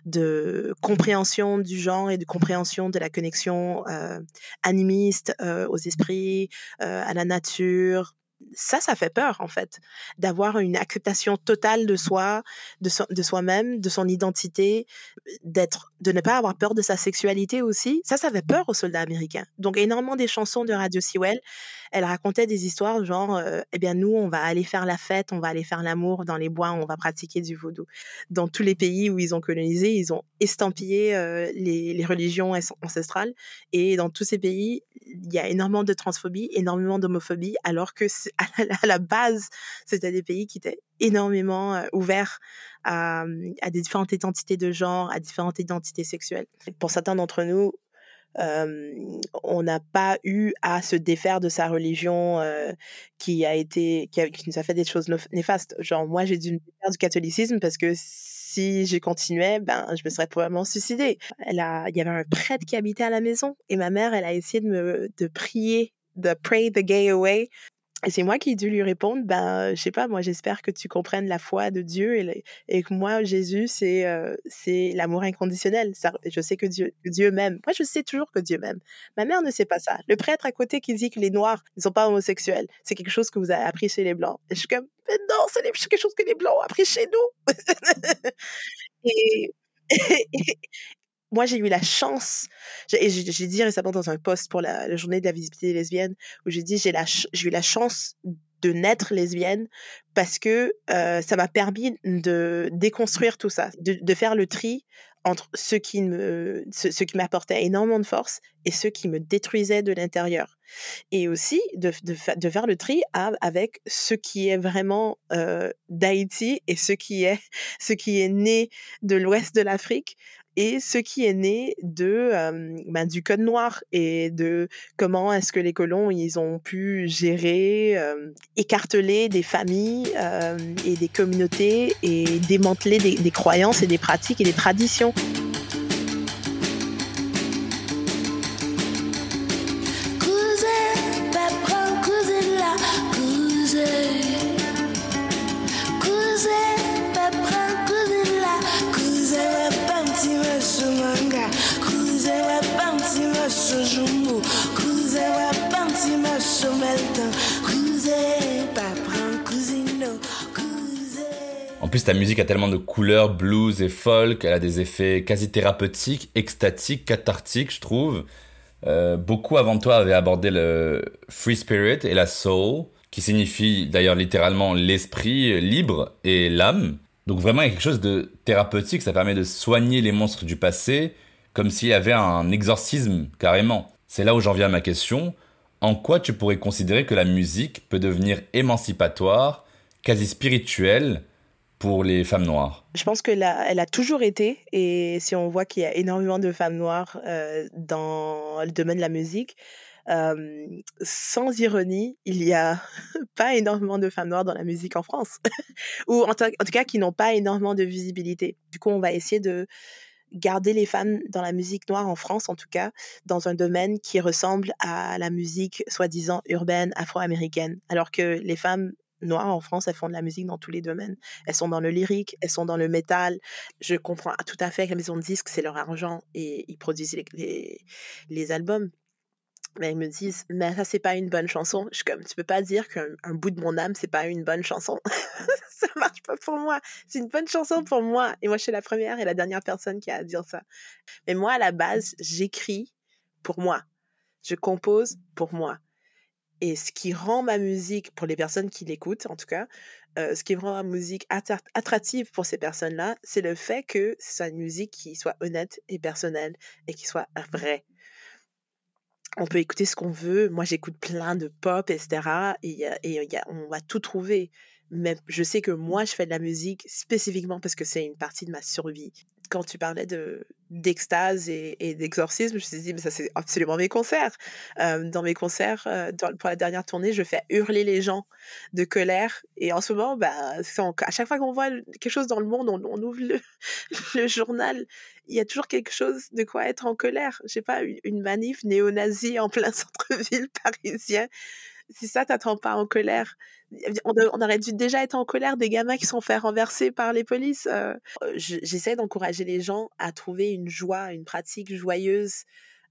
Speaker 7: de compréhension du genre et de compréhension de la connexion euh, animiste euh, aux esprits, euh, à la nature. Ça, ça fait peur, en fait, d'avoir une acceptation totale de soi, de, so- de soi-même, de son identité, d'être, de ne pas avoir peur de sa sexualité aussi. Ça, ça fait peur aux soldats américains. Donc, énormément des chansons de Radio Sewell, elles racontaient des histoires genre, euh, eh bien, nous, on va aller faire la fête, on va aller faire l'amour dans les bois, on va pratiquer du vaudou. Dans tous les pays où ils ont colonisé, ils ont estampillé euh, les, les religions ancestrales. Et dans tous ces pays, il y a énormément de transphobie, énormément d'homophobie, alors que à la, à la base, c'était des pays qui étaient énormément euh, ouverts à, à des différentes identités de genre, à différentes identités sexuelles. Pour certains d'entre nous, euh, on n'a pas eu à se défaire de sa religion euh, qui a été, qui, a, qui nous a fait des choses néfastes. Genre, moi, j'ai dû me défaire du catholicisme parce que si je continuais, ben, je me serais probablement suicidée. Elle a, il y avait un prêtre qui habitait à la maison et ma mère, elle a essayé de me, de prier, de pray the gay away. Et c'est moi qui ai dû lui répondre, ben, je sais pas, moi, j'espère que tu comprennes la foi de Dieu et, le, et que moi, Jésus, c'est, euh, c'est l'amour inconditionnel. Ça, je sais que Dieu, que Dieu m'aime. Moi, je sais toujours que Dieu m'aime. Ma mère ne sait pas ça. Le prêtre à côté qui dit que les Noirs ne sont pas homosexuels, c'est quelque chose que vous avez appris chez les Blancs. Et je suis comme, mais non, c'est quelque chose que les Blancs ont appris chez nous. et, et, et moi, j'ai eu la chance, j'ai, j'ai, j'ai dit récemment dans un post pour la, la journée de la visibilité lesbienne, où j'ai dit j'ai, la, j'ai eu la chance de naître lesbienne parce que euh, ça m'a permis de déconstruire tout ça, de, de faire le tri entre ceux qui, me, ceux, ceux qui m'apportaient énormément de force et ceux qui me détruisaient de l'intérieur. Et aussi de, de, de faire le tri à, avec ce qui est vraiment euh, d'Haïti et ce qui est, ce qui est né de l'ouest de l'Afrique et ce qui est né de euh, ben, du code noir et de comment est-ce que les colons ils ont pu gérer, euh, écarteler des familles euh, et des communautés et démanteler des, des croyances et des pratiques et des traditions.
Speaker 8: Cousin,
Speaker 3: plus, ta musique a tellement de couleurs, blues et folk, elle a des effets quasi thérapeutiques, extatiques, cathartiques, je trouve. Euh, beaucoup avant toi avaient abordé le free spirit et la soul, qui signifie d'ailleurs littéralement l'esprit libre et l'âme. Donc vraiment, il y a quelque chose de thérapeutique, ça permet de soigner les monstres du passé, comme s'il y avait un exorcisme, carrément. C'est là où j'en viens à ma question. En quoi tu pourrais considérer que la musique peut devenir émancipatoire, quasi spirituelle, pour les femmes noires?
Speaker 7: Je pense qu'elle a, elle a toujours été, et si on voit qu'il y a énormément de femmes noires euh, dans le domaine de la musique, euh, sans ironie, il n'y a pas énormément de femmes noires dans la musique en France, ou en, t- en tout cas qui n'ont pas énormément de visibilité. Du coup, on va essayer de garder les femmes dans la musique noire en France, en tout cas, dans un domaine qui ressemble à la musique soi-disant urbaine afro-américaine, alors que les femmes noires en France, elles font de la musique dans tous les domaines. Elles sont dans le lyrique, elles sont dans le métal. Je comprends tout à fait que la maison de disques, c'est leur argent et ils produisent les, les, les albums. Mais ils me disent, mais ça, c'est pas une bonne chanson. Je suis comme, tu peux pas dire qu'un un bout de mon âme, c'est pas une bonne chanson. Ça marche pas pour moi. C'est une bonne chanson pour moi. Et moi, je suis la première et la dernière personne qui a à dire ça. Mais moi, à la base, j'écris pour moi. Je compose pour moi. Et ce qui rend ma musique, pour les personnes qui l'écoutent en tout cas, euh, ce qui rend ma musique attra- attractive pour ces personnes-là, c'est le fait que ce soit une musique qui soit honnête et personnelle et qui soit vraie. On peut écouter ce qu'on veut. Moi, j'écoute plein de pop, et cetera. Et, y a- et y a- on va tout trouver. Mais je sais que moi, je fais de la musique spécifiquement parce que c'est une partie de ma survie. Quand tu parlais de, d'extase et, et d'exorcisme, je me suis dit, mais ça, c'est absolument mes concerts. Euh, dans mes concerts, euh, dans- pour la dernière tournée, je fais hurler les gens de colère. Et en ce moment, bah, c'est en- à chaque fois qu'on voit le- quelque chose dans le monde, on, on ouvre le, le journal, il y a toujours quelque chose de quoi être en colère. Je sais pas, une, une manif néo-nazie en plein centre-ville parisien. Si ça, t'attends pas en colère. On, de- on aurait dû déjà être en colère des gamins qui sont fait renverser par les polices. Euh, euh, je- j'essaie d'encourager les gens à trouver une joie, une pratique joyeuse,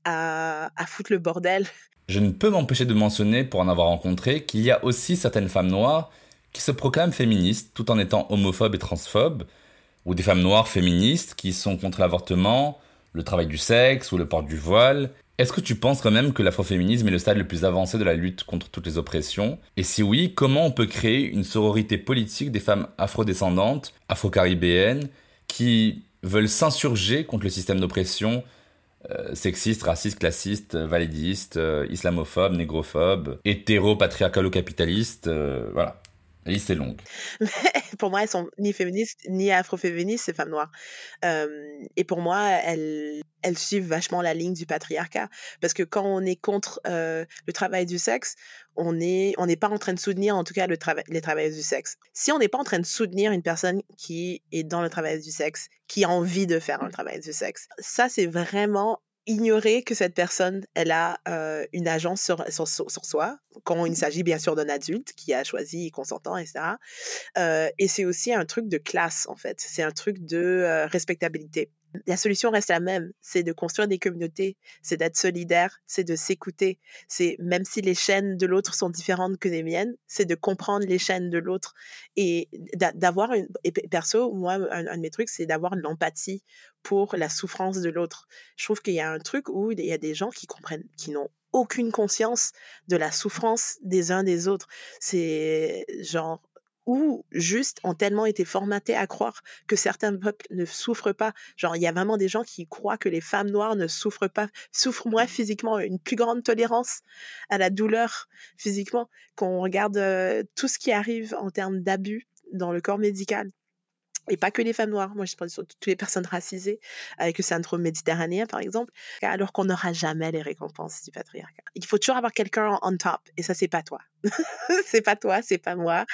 Speaker 7: à, à foutre le bordel.
Speaker 3: Je ne peux m'empêcher de mentionner, pour en avoir rencontré, qu'il y a aussi certaines femmes noires qui se proclament féministes tout en étant homophobes et transphobes, ou des femmes noires féministes qui sont contre l'avortement, le travail du sexe ou le port du voile. Est-ce que tu penses quand même que l'afroféminisme est le stade le plus avancé de la lutte contre toutes les oppressions? Et si oui, comment on peut créer une sororité politique des femmes afrodescendantes, afro-caribéennes, qui veulent s'insurger contre le système d'oppression euh, sexiste, raciste, classiste, validiste, euh, islamophobe, négrophobe, hétéro-patriarcalo-capitaliste, euh, voilà. La liste est longue.
Speaker 7: Mais pour moi, elles sont ni féministes ni afroféministes, ces femmes noires. Euh, et pour moi, elles, elles suivent vachement la ligne du patriarcat. Parce que quand on est contre euh, le travail du sexe, on est, on n'est pas en train de soutenir, en tout cas, le trava- les travailleurs du sexe. Si on n'est pas en train de soutenir une personne qui est dans le travail du sexe, qui a envie de faire un travail du sexe, ça, c'est vraiment ignorer que cette personne, elle a euh, une agence sur, sur, sur, sur soi, quand il s'agit bien sûr d'un adulte qui a choisi et consentant, et cetera. Euh, et c'est aussi un truc de classe, en fait. C'est un truc de euh, respectabilité. La solution reste la même, c'est de construire des communautés, c'est d'être solidaire, c'est de s'écouter, c'est même si les chaînes de l'autre sont différentes que les miennes, c'est de comprendre les chaînes de l'autre et d'a- d'avoir une, et perso, moi, un, un de mes trucs, c'est d'avoir de l'empathie pour la souffrance de l'autre. Je trouve qu'il y a un truc où il y a des gens qui comprennent, qui n'ont aucune conscience de la souffrance des uns des autres. C'est genre, ou juste ont tellement été formatés à croire que certains peuples ne souffrent pas. Genre, il y a vraiment des gens qui croient que les femmes noires ne souffrent pas, souffrent moins physiquement, une plus grande tolérance à la douleur physiquement, qu'on regarde euh, tout ce qui arrive en termes d'abus dans le corps médical. Et pas que les femmes noires, moi je pense sur toutes les personnes racisées, avec le syndrome méditerranéen par exemple, alors qu'on n'aura jamais les récompenses du patriarcat. Il faut toujours avoir quelqu'un on top, et ça c'est pas toi. C'est pas toi, c'est pas moi.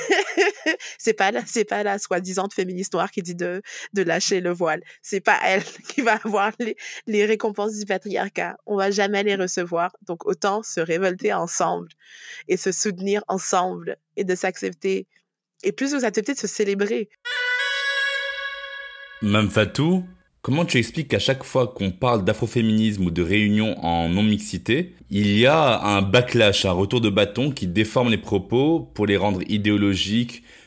Speaker 7: c'est pas la, c'est pas la soi-disant féministe noire qui dit de, de lâcher le voile. C'est pas elle qui va avoir les, les récompenses du patriarcat. On va jamais les recevoir, donc autant se révolter ensemble et se soutenir ensemble et de s'accepter. Et plus vous acceptez de se célébrer.
Speaker 3: Mme Fatou, comment tu expliques qu'à chaque fois qu'on parle d'afroféminisme ou de réunion en non-mixité, il y a un backlash, un retour de bâton qui déforme les propos pour les rendre idéologiques,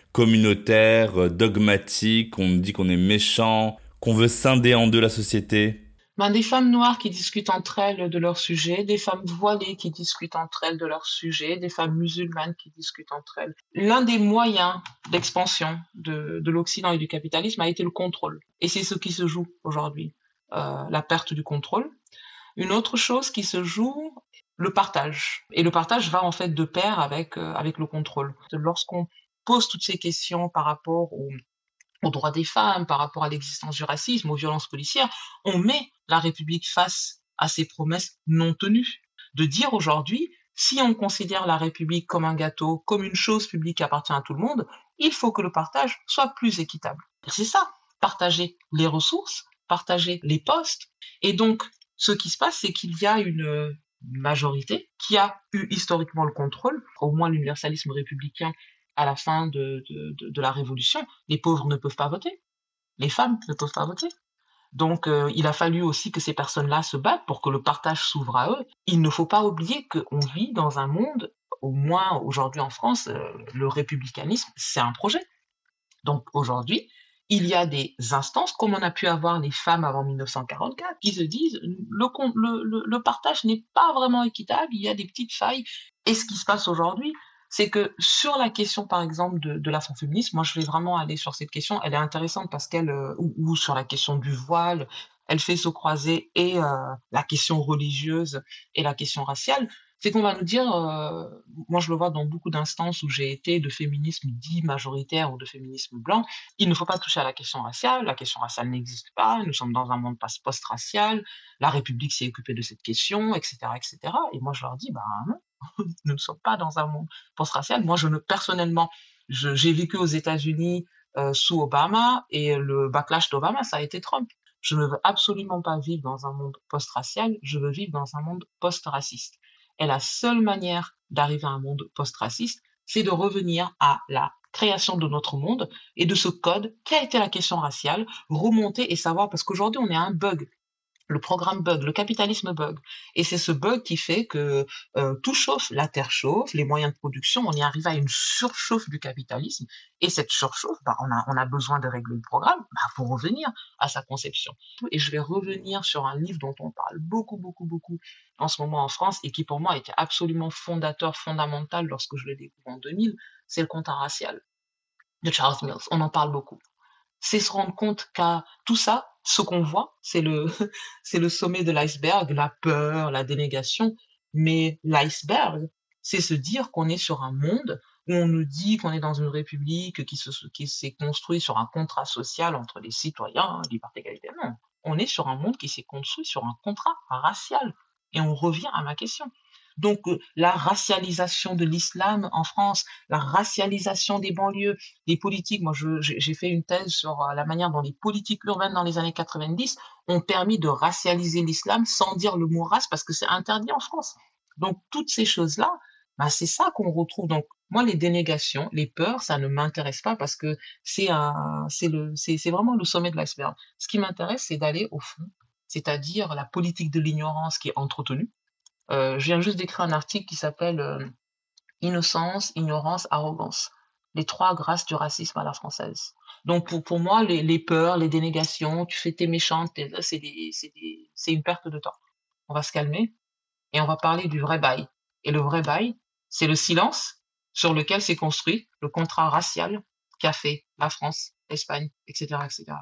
Speaker 3: communautaire, euh, dogmatique, on dit qu'on est méchant, qu'on veut scinder en deux la société?
Speaker 5: Ben, des femmes noires qui discutent entre elles de leur sujet, des femmes voilées qui discutent entre elles de leur sujet, des femmes musulmanes qui discutent entre elles. L'un des moyens d'expansion de, de l'Occident et du capitalisme a été le contrôle. Et c'est ce qui se joue aujourd'hui, euh, la perte du contrôle. Une autre chose qui se joue, le partage. Et le partage va en fait de pair avec, euh, avec le contrôle. Lorsqu'on pose toutes ces questions par rapport au aux droits des femmes, par rapport à l'existence du racisme, aux violences policières, on met la République face à ces promesses non tenues. De dire aujourd'hui, si on considère la République comme un gâteau, comme une chose publique qui appartient à tout le monde, il faut que le partage soit plus équitable. C'est ça, partager les ressources, partager les postes. Et donc, ce qui se passe, c'est qu'il y a une majorité qui a eu historiquement le contrôle, au moins l'universalisme républicain à la fin de, de, de, de la Révolution. Les pauvres ne peuvent pas voter, les femmes ne peuvent pas voter. Donc, euh, il a fallu aussi que ces personnes-là se battent pour que le partage s'ouvre à eux. Il ne faut pas oublier qu'on vit dans un monde, au moins aujourd'hui en France, euh, le républicanisme, c'est un projet. Donc, aujourd'hui, il y a des instances, comme on a pu avoir les femmes avant mille neuf cent quarante-quatre, qui se disent le, le, le, le partage n'est pas vraiment équitable, il y a des petites failles. Et ce qui se passe aujourd'hui, c'est que sur la question, par exemple, de, de l'afroféminisme, moi, je vais vraiment aller sur cette question. Elle est intéressante parce qu'elle, euh, ou, ou sur la question du voile, elle fait se croiser et euh, la question religieuse et la question raciale. C'est qu'on va nous dire, euh, moi je le vois dans beaucoup d'instances où j'ai été de féminisme dit majoritaire ou de féminisme blanc, il ne faut pas toucher à la question raciale, la question raciale n'existe pas, nous sommes dans un monde post-racial, la République s'est occupée de cette question, et cetera, et cetera. Et moi je leur dis, ben non, nous ne sommes pas dans un monde post-racial. Moi je ne, personnellement, je, j'ai vécu aux États-Unis euh, sous Obama et le backlash d'Obama, ça a été Trump. Je ne veux absolument pas vivre dans un monde post-racial, je veux vivre dans un monde post-raciste. Et la seule manière d'arriver à un monde post-raciste, c'est de revenir à la création de notre monde et de ce code qui a été la question raciale, remonter et savoir, parce qu'aujourd'hui on est à un bug. Le programme bug, le capitalisme bug. Et c'est ce bug qui fait que euh, tout chauffe, la terre chauffe, les moyens de production, on y arrive à une surchauffe du capitalisme. Et cette surchauffe, bah, on, a, on a besoin de régler le programme bah, pour revenir à sa conception. Et je vais revenir sur un livre dont on parle beaucoup, beaucoup, beaucoup en ce moment en France et qui pour moi était absolument fondateur, fondamental lorsque je le découvre en deux mille, c'est Le Contrat racial de Charles Mills. On en parle beaucoup. C'est se rendre compte qu'à tout ça, ce qu'on voit, c'est le, c'est le sommet de l'iceberg, la peur, la dénégation. Mais l'iceberg, c'est se dire qu'on est sur un monde où on nous dit qu'on est dans une république qui, se, qui s'est construite sur un contrat social entre les citoyens, liberté, égalité. Non, on est sur un monde qui s'est construit sur un contrat racial. Et on revient à ma question. Donc, euh, la racialisation de l'islam en France, la racialisation des banlieues, des politiques. Moi, je, j'ai fait une thèse sur euh, la manière dont les politiques urbaines dans les années quatre-vingt-dix ont permis de racialiser l'islam sans dire le mot race parce que c'est interdit en France. Donc, toutes ces choses-là, bah, c'est ça qu'on retrouve. Donc, moi, les dénégations, les peurs, ça ne m'intéresse pas parce que c'est un, c'est le, c'est, c'est vraiment le sommet de l'iceberg. Ce qui m'intéresse, c'est d'aller au fond, c'est-à-dire la politique de l'ignorance qui est entretenue. Euh, je viens juste d'écrire un article qui s'appelle euh, Innocence, ignorance, arrogance. Les trois grâces du racisme à la française. Donc pour, pour moi, les, les peurs, les dénégations, tu fais tes méchantes, t'es, c'est, des, c'est, des, c'est une perte de temps. On va se calmer et on va parler du vrai bail. Et le vrai bail, c'est le silence sur lequel s'est construit le contrat racial qu'a fait la France, l'Espagne, et cetera, et cetera.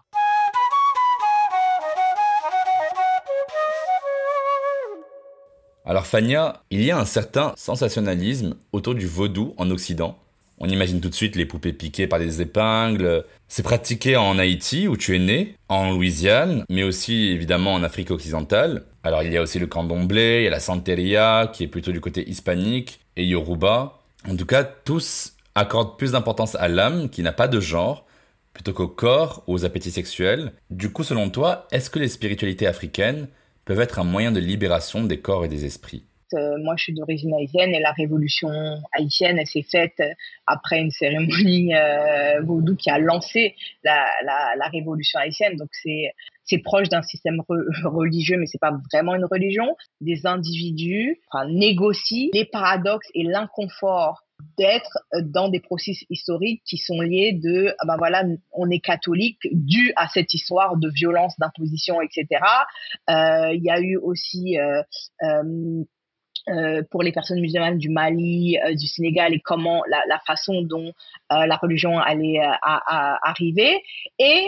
Speaker 3: Alors Fania, il y a un certain sensationnalisme autour du vaudou en Occident. On imagine tout de suite les poupées piquées par des épingles. C'est pratiqué en Haïti, où tu es né, en Louisiane, mais aussi évidemment en Afrique occidentale. Alors il y a aussi le candomblé, il y a la santeria, qui est plutôt du côté hispanique, et yoruba. En tout cas, tous accordent plus d'importance à l'âme, qui n'a pas de genre, plutôt qu'au corps ou aux appétits sexuels. Du coup, selon toi, est-ce que les spiritualités africaines peuvent être un moyen de libération des corps et des esprits?
Speaker 4: Euh, moi, je suis d'origine haïtienne et la révolution haïtienne, elle s'est faite après une cérémonie euh, vaudou qui a lancé la, la, la révolution haïtienne. Donc, c'est, c'est proche d'un système re- religieux, mais c'est pas vraiment une religion. Des individus enfin, négocient les paradoxes et l'inconfort d'être dans des processus historiques qui sont liés de, ah ben voilà, on est catholique dû à cette histoire de violence, d'imposition, et cetera. Euh, il y a eu aussi euh, euh, euh, pour les personnes musulmanes du Mali, euh, du Sénégal, et comment la, la façon dont euh, la religion allait euh, à, à arriver, et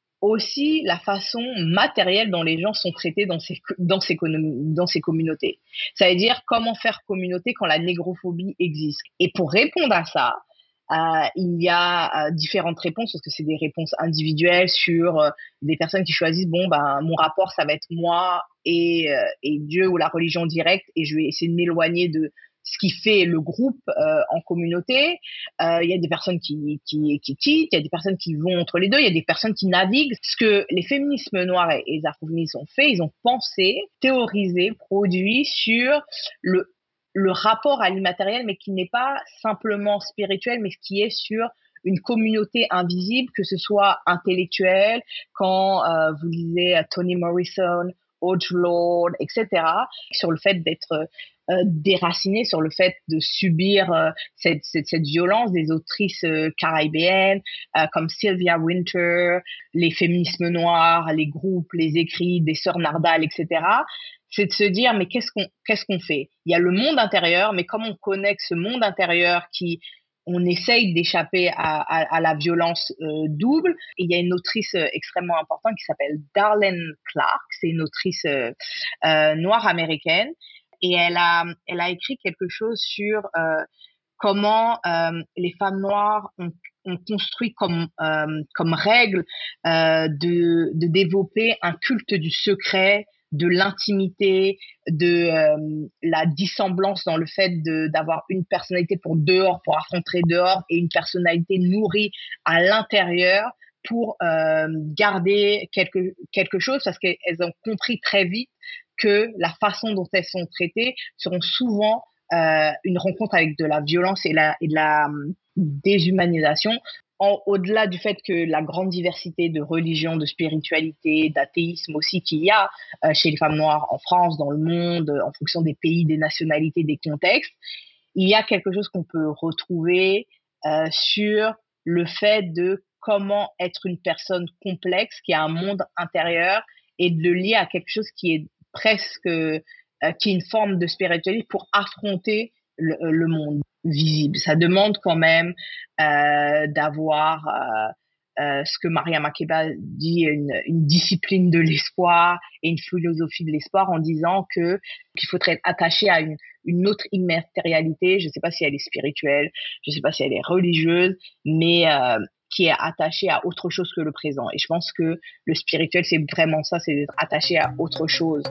Speaker 4: aussi la façon matérielle dont les gens sont traités dans ces, dans ces, dans ces communautés. Ça veut dire comment faire communauté quand la négrophobie existe. Et pour répondre à ça, euh, il y a euh, différentes réponses, parce que c'est des réponses individuelles sur euh, des personnes qui choisissent, bon, ben, mon rapport, ça va être moi et, euh, et Dieu ou la religion directe, et je vais essayer de m'éloigner de ce qui fait le groupe euh, en communauté. Euh, il y a des personnes qui, qui, qui quittent, il y a des personnes qui vont entre les deux, il y a des personnes qui naviguent. Ce que les féminismes noirs et, et les afroféministes ont fait, ils ont pensé, théorisé, produit sur le, le rapport à l'immatériel, mais qui n'est pas simplement spirituel, mais qui est sur une communauté invisible, que ce soit intellectuelle, quand euh, vous lisez à Toni Morrison, Audre Lorde, et cetera, sur le fait d'être euh, déraciné, sur le fait de subir euh, cette, cette, cette violence des autrices euh, caribéennes euh, comme Sylvia Wynter, les féminismes noirs, les groupes, les écrits des sœurs Nardal, et cetera. C'est de se dire, mais qu'est-ce qu'on, qu'est-ce qu'on fait? Il y a le monde intérieur, mais comment on connecte ce monde intérieur qui... on essaye d'échapper à, à, à la violence euh, double. Et il y a une autrice euh, extrêmement importante qui s'appelle Darlene Clark. C'est une autrice euh, euh, noire américaine. Et elle a, elle a écrit quelque chose sur euh, comment euh, les femmes noires ont, ont construit comme, euh, comme règle euh, de, de développer un culte du secret, de l'intimité, de euh, la dissemblance dans le fait de d'avoir une personnalité pour dehors, pour affronter dehors, et une personnalité nourrie à l'intérieur pour euh, garder quelque quelque chose, parce qu'elles ont compris très vite que la façon dont elles sont traitées seront souvent euh, une rencontre avec de la violence et, la, et de la euh, déshumanisation. En, au-delà du fait que la grande diversité de religions, de spiritualité, d'athéisme aussi qu'il y a euh, chez les femmes noires en France, dans le monde, en fonction des pays, des nationalités, des contextes, il y a quelque chose qu'on peut retrouver euh, sur le fait de comment être une personne complexe qui a un monde intérieur, et de le lier à quelque chose qui est presque, euh, qui est une forme de spiritualité pour affronter le, le monde visible. Ça demande quand même euh, d'avoir euh, euh, ce que Maria Makeba dit, une, une discipline de l'espoir et une philosophie de l'espoir, en disant que qu'il faudrait être attaché à une, une autre immatérialité. Je ne sais pas si elle est spirituelle, je ne sais pas si elle est religieuse, mais euh, qui est attachée à autre chose que le présent. Et je pense que le spirituel, c'est vraiment ça, c'est d'être attaché à autre chose.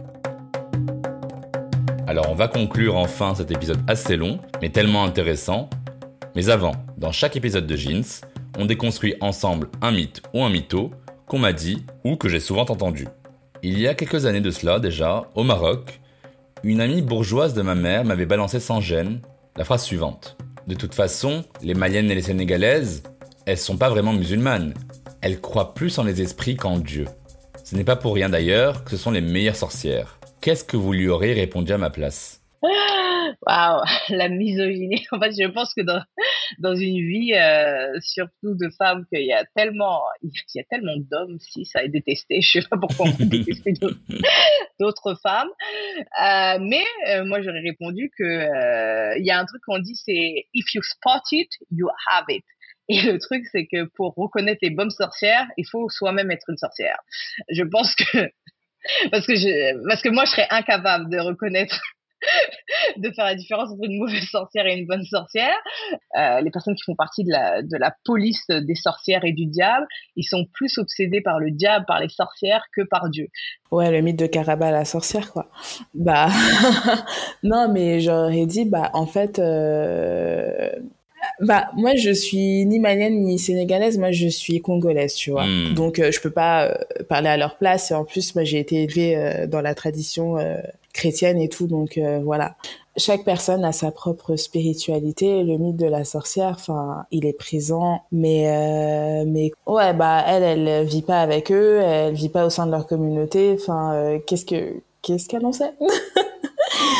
Speaker 3: Alors on va conclure enfin cet épisode assez long, mais tellement intéressant. Mais avant, dans chaque épisode de Jeans, on déconstruit ensemble un mythe ou un mytho qu'on m'a dit ou que j'ai souvent entendu. Il y a quelques années de cela déjà, au Maroc, une amie bourgeoise de ma mère m'avait balancé sans gêne la phrase suivante. De toute façon, les Maliennes et les Sénégalaises, elles sont pas vraiment musulmanes. Elles croient plus en les esprits qu'en Dieu. Ce n'est pas pour rien d'ailleurs que ce sont les meilleures sorcières. Qu'est-ce que vous lui auriez répondu à ma place?
Speaker 4: Waouh, la misogynie. En fait, je pense que dans, dans une vie, euh, surtout de femmes, qu'il y a tellement, il y a tellement d'hommes, si ça est détesté. Je sais pas pourquoi on déteste d'autres, d'autres femmes. Euh, mais euh, moi, j'aurais répondu que euh, il y a un truc qu'on dit, c'est if you spot it, you have it. Et le truc, c'est que pour reconnaître les bonnes sorcières, il faut soi-même être une sorcière. Je pense que parce que je, parce que moi, je serais incapable de reconnaître, de faire la différence entre une mauvaise sorcière et une bonne sorcière. Euh, les personnes qui font partie de la, de la police des sorcières et du diable, ils sont plus obsédés par le diable, par les sorcières que par Dieu.
Speaker 6: Ouais, le mythe de Karaba, la sorcière, quoi. Bah, non, mais j'aurais dit, bah, en fait, euh... bah, moi, je suis ni malienne ni sénégalaise, moi, je suis congolaise, tu vois. Mm. Donc, euh, je peux pas euh, parler à leur place. Et en plus, moi, j'ai été élevée euh, dans la tradition euh, chrétienne et tout, donc euh, voilà. Chaque personne a sa propre spiritualité. Le mythe de la sorcière, enfin, il est présent, mais euh, mais ouais, bah, elle, elle vit pas avec eux, elle vit pas au sein de leur communauté. Enfin, euh, qu'est-ce que qu'est-ce qu'elle en sait?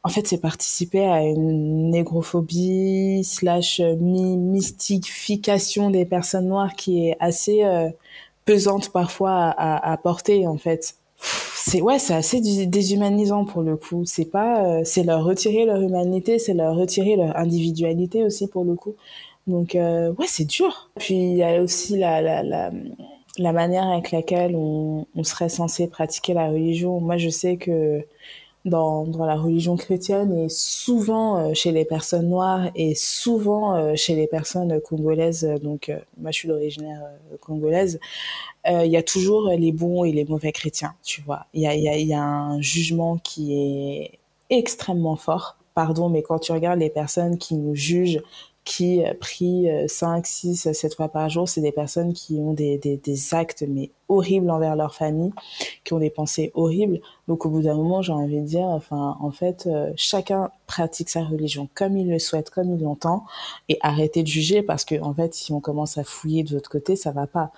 Speaker 6: en fait, c'est participer à une négrophobie slash mi- mystification des personnes noires qui est assez euh, pesante parfois à, à, à porter, en fait. C'est ouais, c'est assez déshumanisant pour le coup. C'est pas, euh, c'est leur retirer leur humanité, c'est leur retirer leur individualité aussi pour le coup. Donc euh, ouais, c'est dur. Puis il y a aussi la la la la manière avec laquelle on, on serait censé pratiquer la religion. Moi, je sais que dans, dans la religion chrétienne et souvent euh, chez les personnes noires et souvent euh, chez les personnes congolaises, donc euh, moi je suis d'origine euh, congolaise, il euh, y a toujours les bons et les mauvais chrétiens, tu vois. Il y a, y, a, y a un jugement qui est extrêmement fort. Pardon, mais quand tu regardes les personnes qui nous jugent, qui prient cinq, six, sept fois par jour, c'est des personnes qui ont des, des, des actes mais horribles envers leur famille, qui ont des pensées horribles. Donc au bout d'un moment, j'ai envie de dire, enfin, en fait, euh, chacun pratique sa religion comme il le souhaite, comme il l'entend, et arrêtez de juger parce que en fait, si on commence à fouiller de l'autre côté, ça va pas.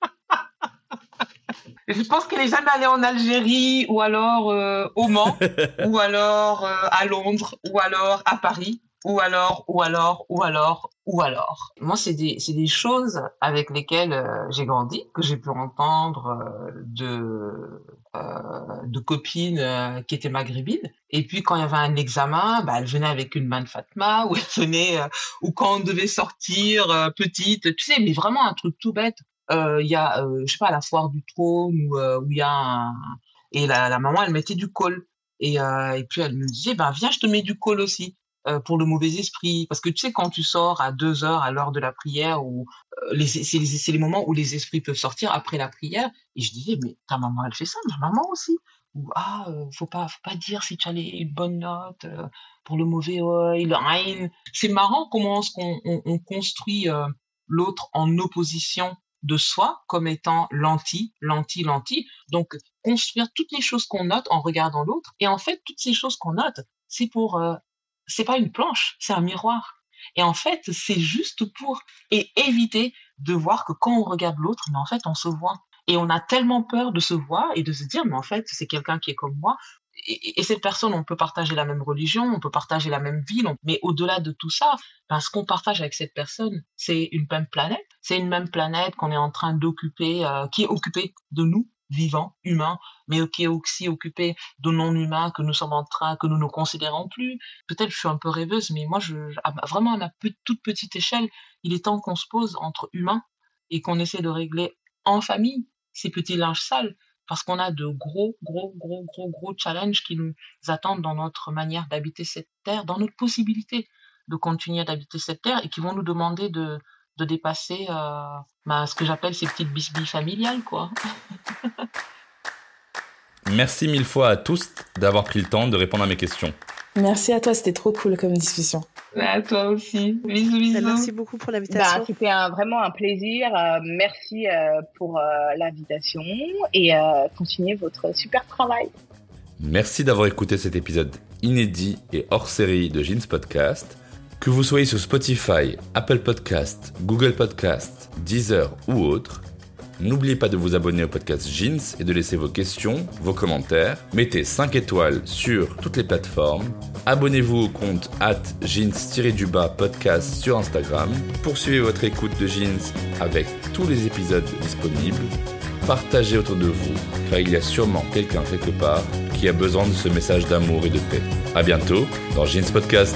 Speaker 5: Je pense qu'elle est jamais allée en Algérie, ou alors euh, au Mans, ou alors euh, à Londres, ou alors à Paris, ou alors, ou alors, ou alors, ou alors. Moi, c'est des, c'est des choses avec lesquelles euh, j'ai grandi, que j'ai pu entendre euh, de, euh, de copines euh, qui étaient maghrébines. Et puis, quand il y avait un examen, bah, elle venait avec une manne Fatma, ou elle venait, euh, ou quand on devait sortir euh, petite, tu sais, mais vraiment un truc tout bête. Il euh, y a, euh, je sais pas, la foire du trône où euh, où il y a un... et la, la maman elle mettait du col et euh, et puis elle me disait ben viens je te mets du col aussi euh, pour le mauvais esprit parce que tu sais quand tu sors à deux heures à l'heure de la prière ou euh, les c'est les, c'est les moments où les esprits peuvent sortir après la prière et je disais mais ta maman elle fait ça ma maman aussi ou ah euh, faut pas faut pas dire si tu as les, une bonne note euh, pour le mauvais œil le aïn. C'est marrant comment est-ce qu'on on, on construit euh, l'autre en opposition de soi comme étant l'anti, l'anti, l'anti. Donc, construire toutes les choses qu'on note en regardant l'autre. Et en fait, toutes ces choses qu'on note, c'est pour, euh, c'est pas une planche, c'est un miroir. Et en fait, c'est juste pour et éviter de voir que quand on regarde l'autre, mais en fait, on se voit. Et on a tellement peur de se voir et de se dire, mais en fait, c'est quelqu'un qui est comme moi. Et, et cette personne, on peut partager la même religion, on peut partager la même ville, on, mais au-delà de tout ça, ben, ce qu'on partage avec cette personne, c'est une même planète. C'est une même planète qu'on est en train d'occuper, euh, qui est occupée de nous, vivants, humains, mais qui est aussi occupée de non-humains que nous sommes en train, que nous ne considérons plus. Peut-être je suis un peu rêveuse, mais moi, je, vraiment à ma toute petite échelle, il est temps qu'on se pose entre humains et qu'on essaie de régler en famille ces petits linges sales. Parce qu'on a de gros, gros, gros, gros, gros challenges qui nous attendent dans notre manière d'habiter cette terre, dans notre possibilité de continuer d'habiter cette terre et qui vont nous demander de, de dépasser euh, bah, ce que j'appelle ces petites bisbilles familiales, quoi.
Speaker 3: Merci mille fois à tous d'avoir pris le temps de répondre à mes questions.
Speaker 6: Merci à toi, c'était trop cool comme discussion.
Speaker 5: À toi aussi. Bisous, bisous.
Speaker 7: Merci beaucoup pour l'invitation.
Speaker 4: Bah, c'était un, vraiment un plaisir. Euh, merci euh, pour euh, l'invitation et euh, continuez votre super travail.
Speaker 3: Merci d'avoir écouté cet épisode inédit et hors série de Jeans Podcast. Que vous soyez sur Spotify, Apple Podcast, Google Podcast, Deezer ou autre, n'oubliez pas de vous abonner au podcast Jeans et de laisser vos questions, vos commentaires. Mettez cinq étoiles sur toutes les plateformes. Abonnez-vous au compte arobase jeans-du-bas podcast sur Instagram. Poursuivez votre écoute de Jeans avec tous les épisodes disponibles. Partagez autour de vous, car il y a sûrement quelqu'un quelque part qui a besoin de ce message d'amour et de paix. À bientôt dans Jeans Podcast.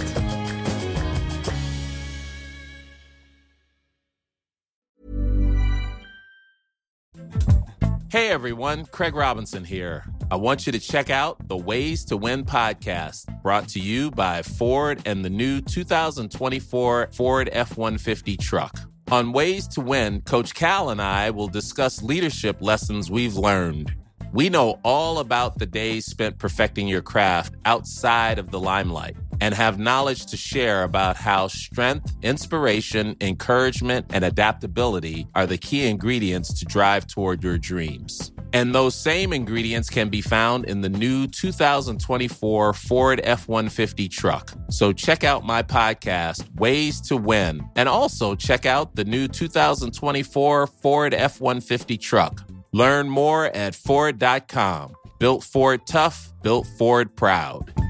Speaker 8: Hey everyone, Craig Robinson here. I want you to check out the Ways to Win podcast, brought to you by Ford and the new two thousand twenty-four Ford F one fifty truck. On Ways to Win, Coach Cal and I will discuss leadership lessons we've learned. We know all about the days spent perfecting your craft outside of the limelight and have knowledge to share about how strength, inspiration, encouragement, and adaptability are the key ingredients to drive toward your dreams. And those same ingredients can be found in the new two thousand twenty-four Ford F one fifty truck. So check out my podcast, Ways to Win, and also check out the new two thousand twenty-four Ford F one fifty truck. Learn more at Ford dot com. Built Ford tough, built Ford proud.